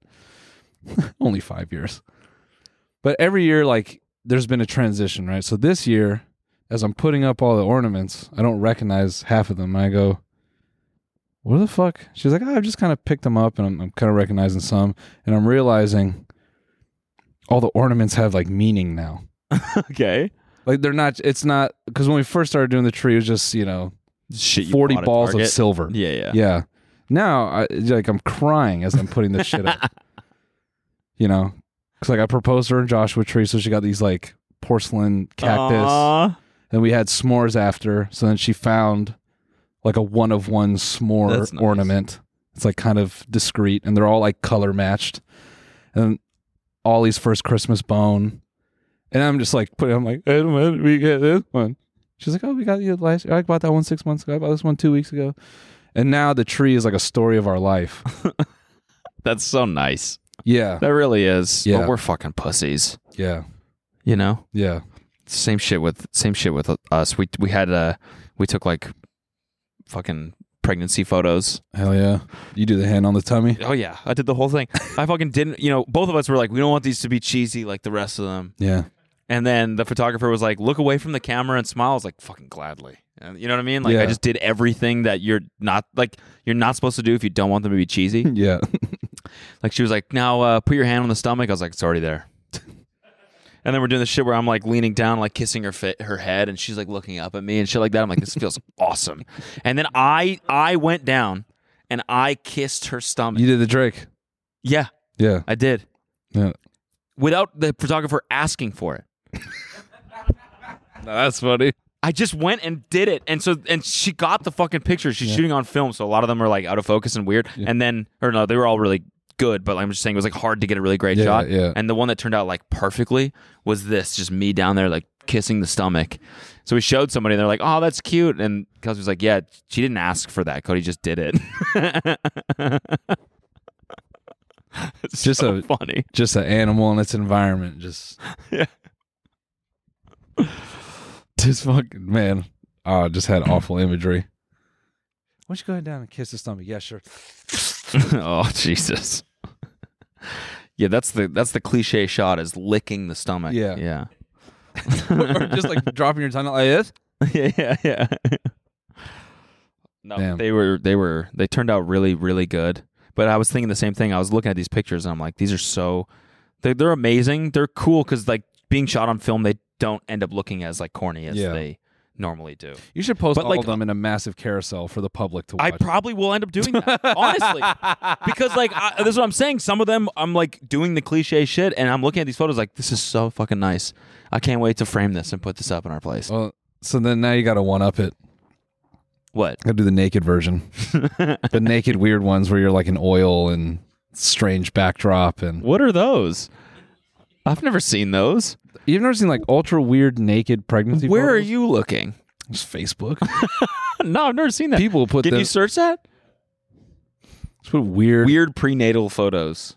only 5 years. But every year, like, there's been a transition, right? So this year, as I'm putting up all the ornaments, I don't recognize half of them. And I go, what the fuck? She's like, I've just kind of picked them up, and I'm kind of recognizing some. And I'm realizing all the ornaments have, like, meaning now. Okay. Like, it's not, because when we first started doing the tree, it was just, Shit, 40 balls of silver. Yeah. Yeah. Now, I'm crying as I'm putting this shit up. Because, like, I proposed her in Joshua Tree, so she got these, like, porcelain cactus. Aww. And we had s'mores after. So then she found, like, a one-of-one s'more That's nice. ornament. It's, like, kind of discreet. And they're all, like, color matched. And Ollie's first Christmas bone. And I'm just, like, I'm like, hey, when did we get this one? She's like, oh, we got you last year. I bought that one 6 months ago. I bought this one 2 weeks ago. And now the tree is like a story of our life. That's so nice. Yeah. That really is. Yeah. But we're fucking pussies. Yeah. You know? Yeah. Same shit with us. We took like fucking pregnancy photos. Hell yeah. You do the hand on the tummy? Oh yeah. I did the whole thing. I fucking didn't, both of us were like, we don't want these to be cheesy like the rest of them. Yeah. And then the photographer was like, look away from the camera and smile. I was like, fucking gladly. And you know what I mean? Like, Yeah. I just did everything that you're not supposed to do if you don't want them to be cheesy. Yeah. Like, she was like, now put your hand on the stomach. I was like, it's already there. And then we're doing the shit where I'm like leaning down, like kissing her head, and she's like looking up at me and shit like that. I'm like, this feels awesome. And then I went down and I kissed her stomach. You did the Drake. Yeah, Yeah. I did. Yeah. Without the photographer asking for it. No, that's funny. I just went and did it. And she got the fucking pictures. She's shooting on film, so a lot of them are like out of focus and weird. Yeah. And then, or no, they were all really good, but I'm just saying it was like hard to get a really great Yeah, shot. yeah. And the one that turned out like perfectly was this, just me down there like kissing the stomach. So we showed somebody and they're like, oh, that's cute. And Kelsey was like, yeah, she didn't ask for that. Cody just did it. It's Just so a- funny. Just an animal in its environment. Just, Yeah. just fucking, man. just had awful imagery. Why don't you go ahead down and kiss the stomach? Yeah, sure. Oh, Jesus. Yeah, that's the cliche shot is licking the stomach. Yeah. Yeah. Or just like dropping your tongue out like this. Yeah. No, Damn. they turned out really, really good. But I was thinking the same thing. I was looking at these pictures and I'm like, these are they're amazing. They're cool because like being shot on film, they don't end up looking as like corny as they normally do. You should post But, all like, of them in a massive carousel for the public to watch. I probably will end up doing that, honestly, because like this is what I'm saying. Some of them I'm like doing the cliche shit, and I'm looking at these photos like this is so fucking nice. I can't wait to frame this and put this up in our place. Well, so then now you got to one up it. What? Got to do the naked version, the naked weird ones where you're like in oil and strange backdrop and. What are those? I've never seen those. You've never seen like ultra weird naked pregnancy? Where are photos? you looking? Just Facebook. No, I've never seen that. People put Can them. you search that? Just put weird. Prenatal photos.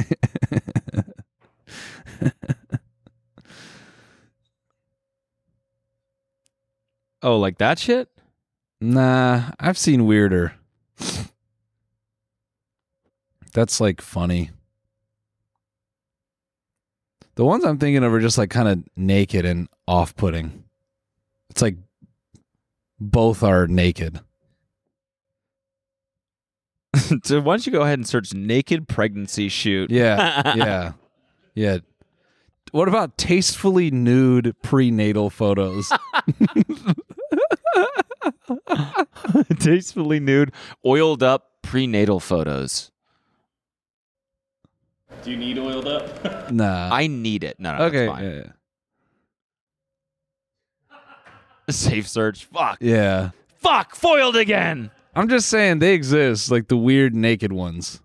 Oh, like that shit? Nah, I've seen weirder. That's like funny. The ones I'm thinking of are just like kind of naked and off-putting. It's like both are naked. So why don't you go ahead and search naked pregnancy shoot? Yeah. What about tastefully nude prenatal photos? Tastefully nude, oiled up prenatal photos. Do you need oiled up? Nah. I need it. No, Okay. that's fine. Safe search. Fuck. Yeah. Fuck. Foiled again. I'm just saying they exist, like the weird naked ones.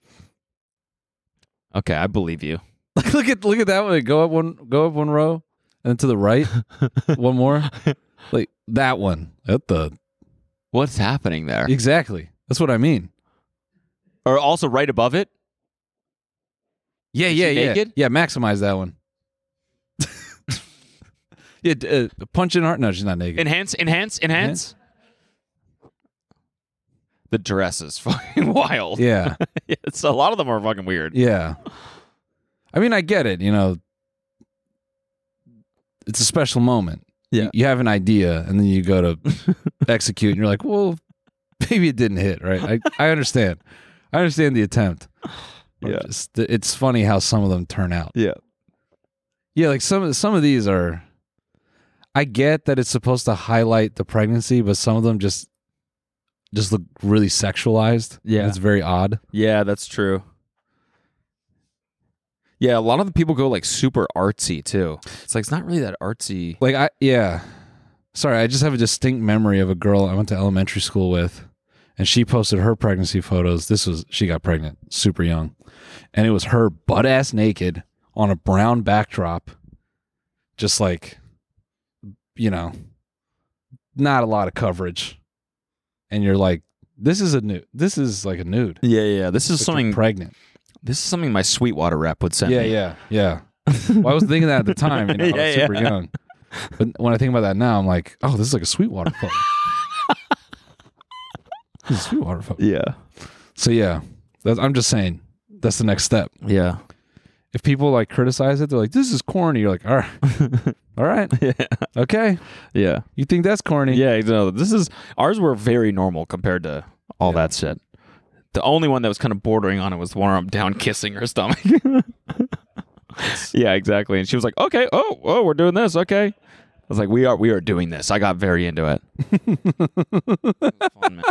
Okay, I believe you. look at that one. Go up one row, and then to the right, one more. Like that one. What's happening there? Exactly. That's what I mean. Or also right above it? Yeah. naked? Yeah, maximize that one. Yeah, punch in heart. No, she's not naked. Enhance. The dress is fucking wild. Yeah. It's a lot of them are fucking weird. Yeah. I mean, I get it. You know, it's a special moment. Yeah. You have an idea, and then you go to execute, and you're like, well, maybe it didn't hit, right? I understand. I understand the attempt. Yeah. It's funny how some of them turn out. Yeah. Yeah, like some of these are. I get that it's supposed to highlight the pregnancy, but some of them just look really sexualized. Yeah. It's very odd. Yeah, that's true. Yeah, a lot of the people go like super artsy too. It's like it's not really that artsy. Like Sorry, I just have a distinct memory of a girl I went to elementary school with, and she posted her pregnancy photos. She got pregnant super young, and it was her butt ass naked on a brown backdrop, just like, you know, not a lot of coverage, and you're like, this is like a nude. Yeah. This is Like something you're pregnant. This is something my Sweetwater rep would send me. Yeah. Well, I was thinking that at the time. You know, I was super young. But when I think about that now, I'm like, oh, this is like a Sweetwater photo. This is a Sweetwater photo. Yeah. So yeah, I'm just saying that's the next step. Yeah. If people like criticize it, they're like, this is corny. You're like, all right. All right. Yeah. Okay. Yeah. You think that's corny? Yeah, no, ours were very normal compared to all that shit. The only one that was kind of bordering on it was the one where I'm down kissing her stomach. Yeah, exactly. And she was like, okay, oh, we're doing this, okay. I was like, we are doing this. I got very into it. Fun,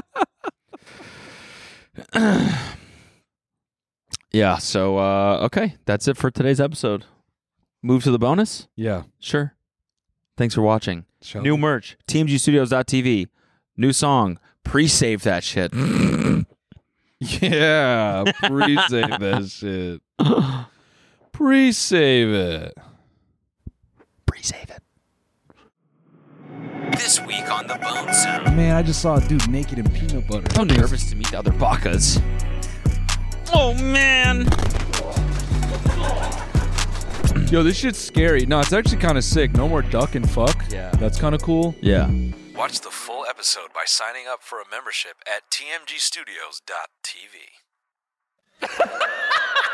man. Yeah, so okay, that's it for today's episode. Move to the bonus? Yeah. Sure. Thanks for watching. Shall New we? merch, tmgstudios.tv. New song, pre-save that shit. Yeah. Pre-save that shit. Pre-save it. Pre-save it. This week on The Bone Zone. Man, I just saw a dude naked in peanut butter. I'm nervous to meet the other Bakas. Oh, man. Yo, this shit's scary. No, it's actually kind of sick. No more duck and fuck. Yeah. That's kind of cool. Yeah. Watch the full episode by signing up for a membership at tmgstudios.tv.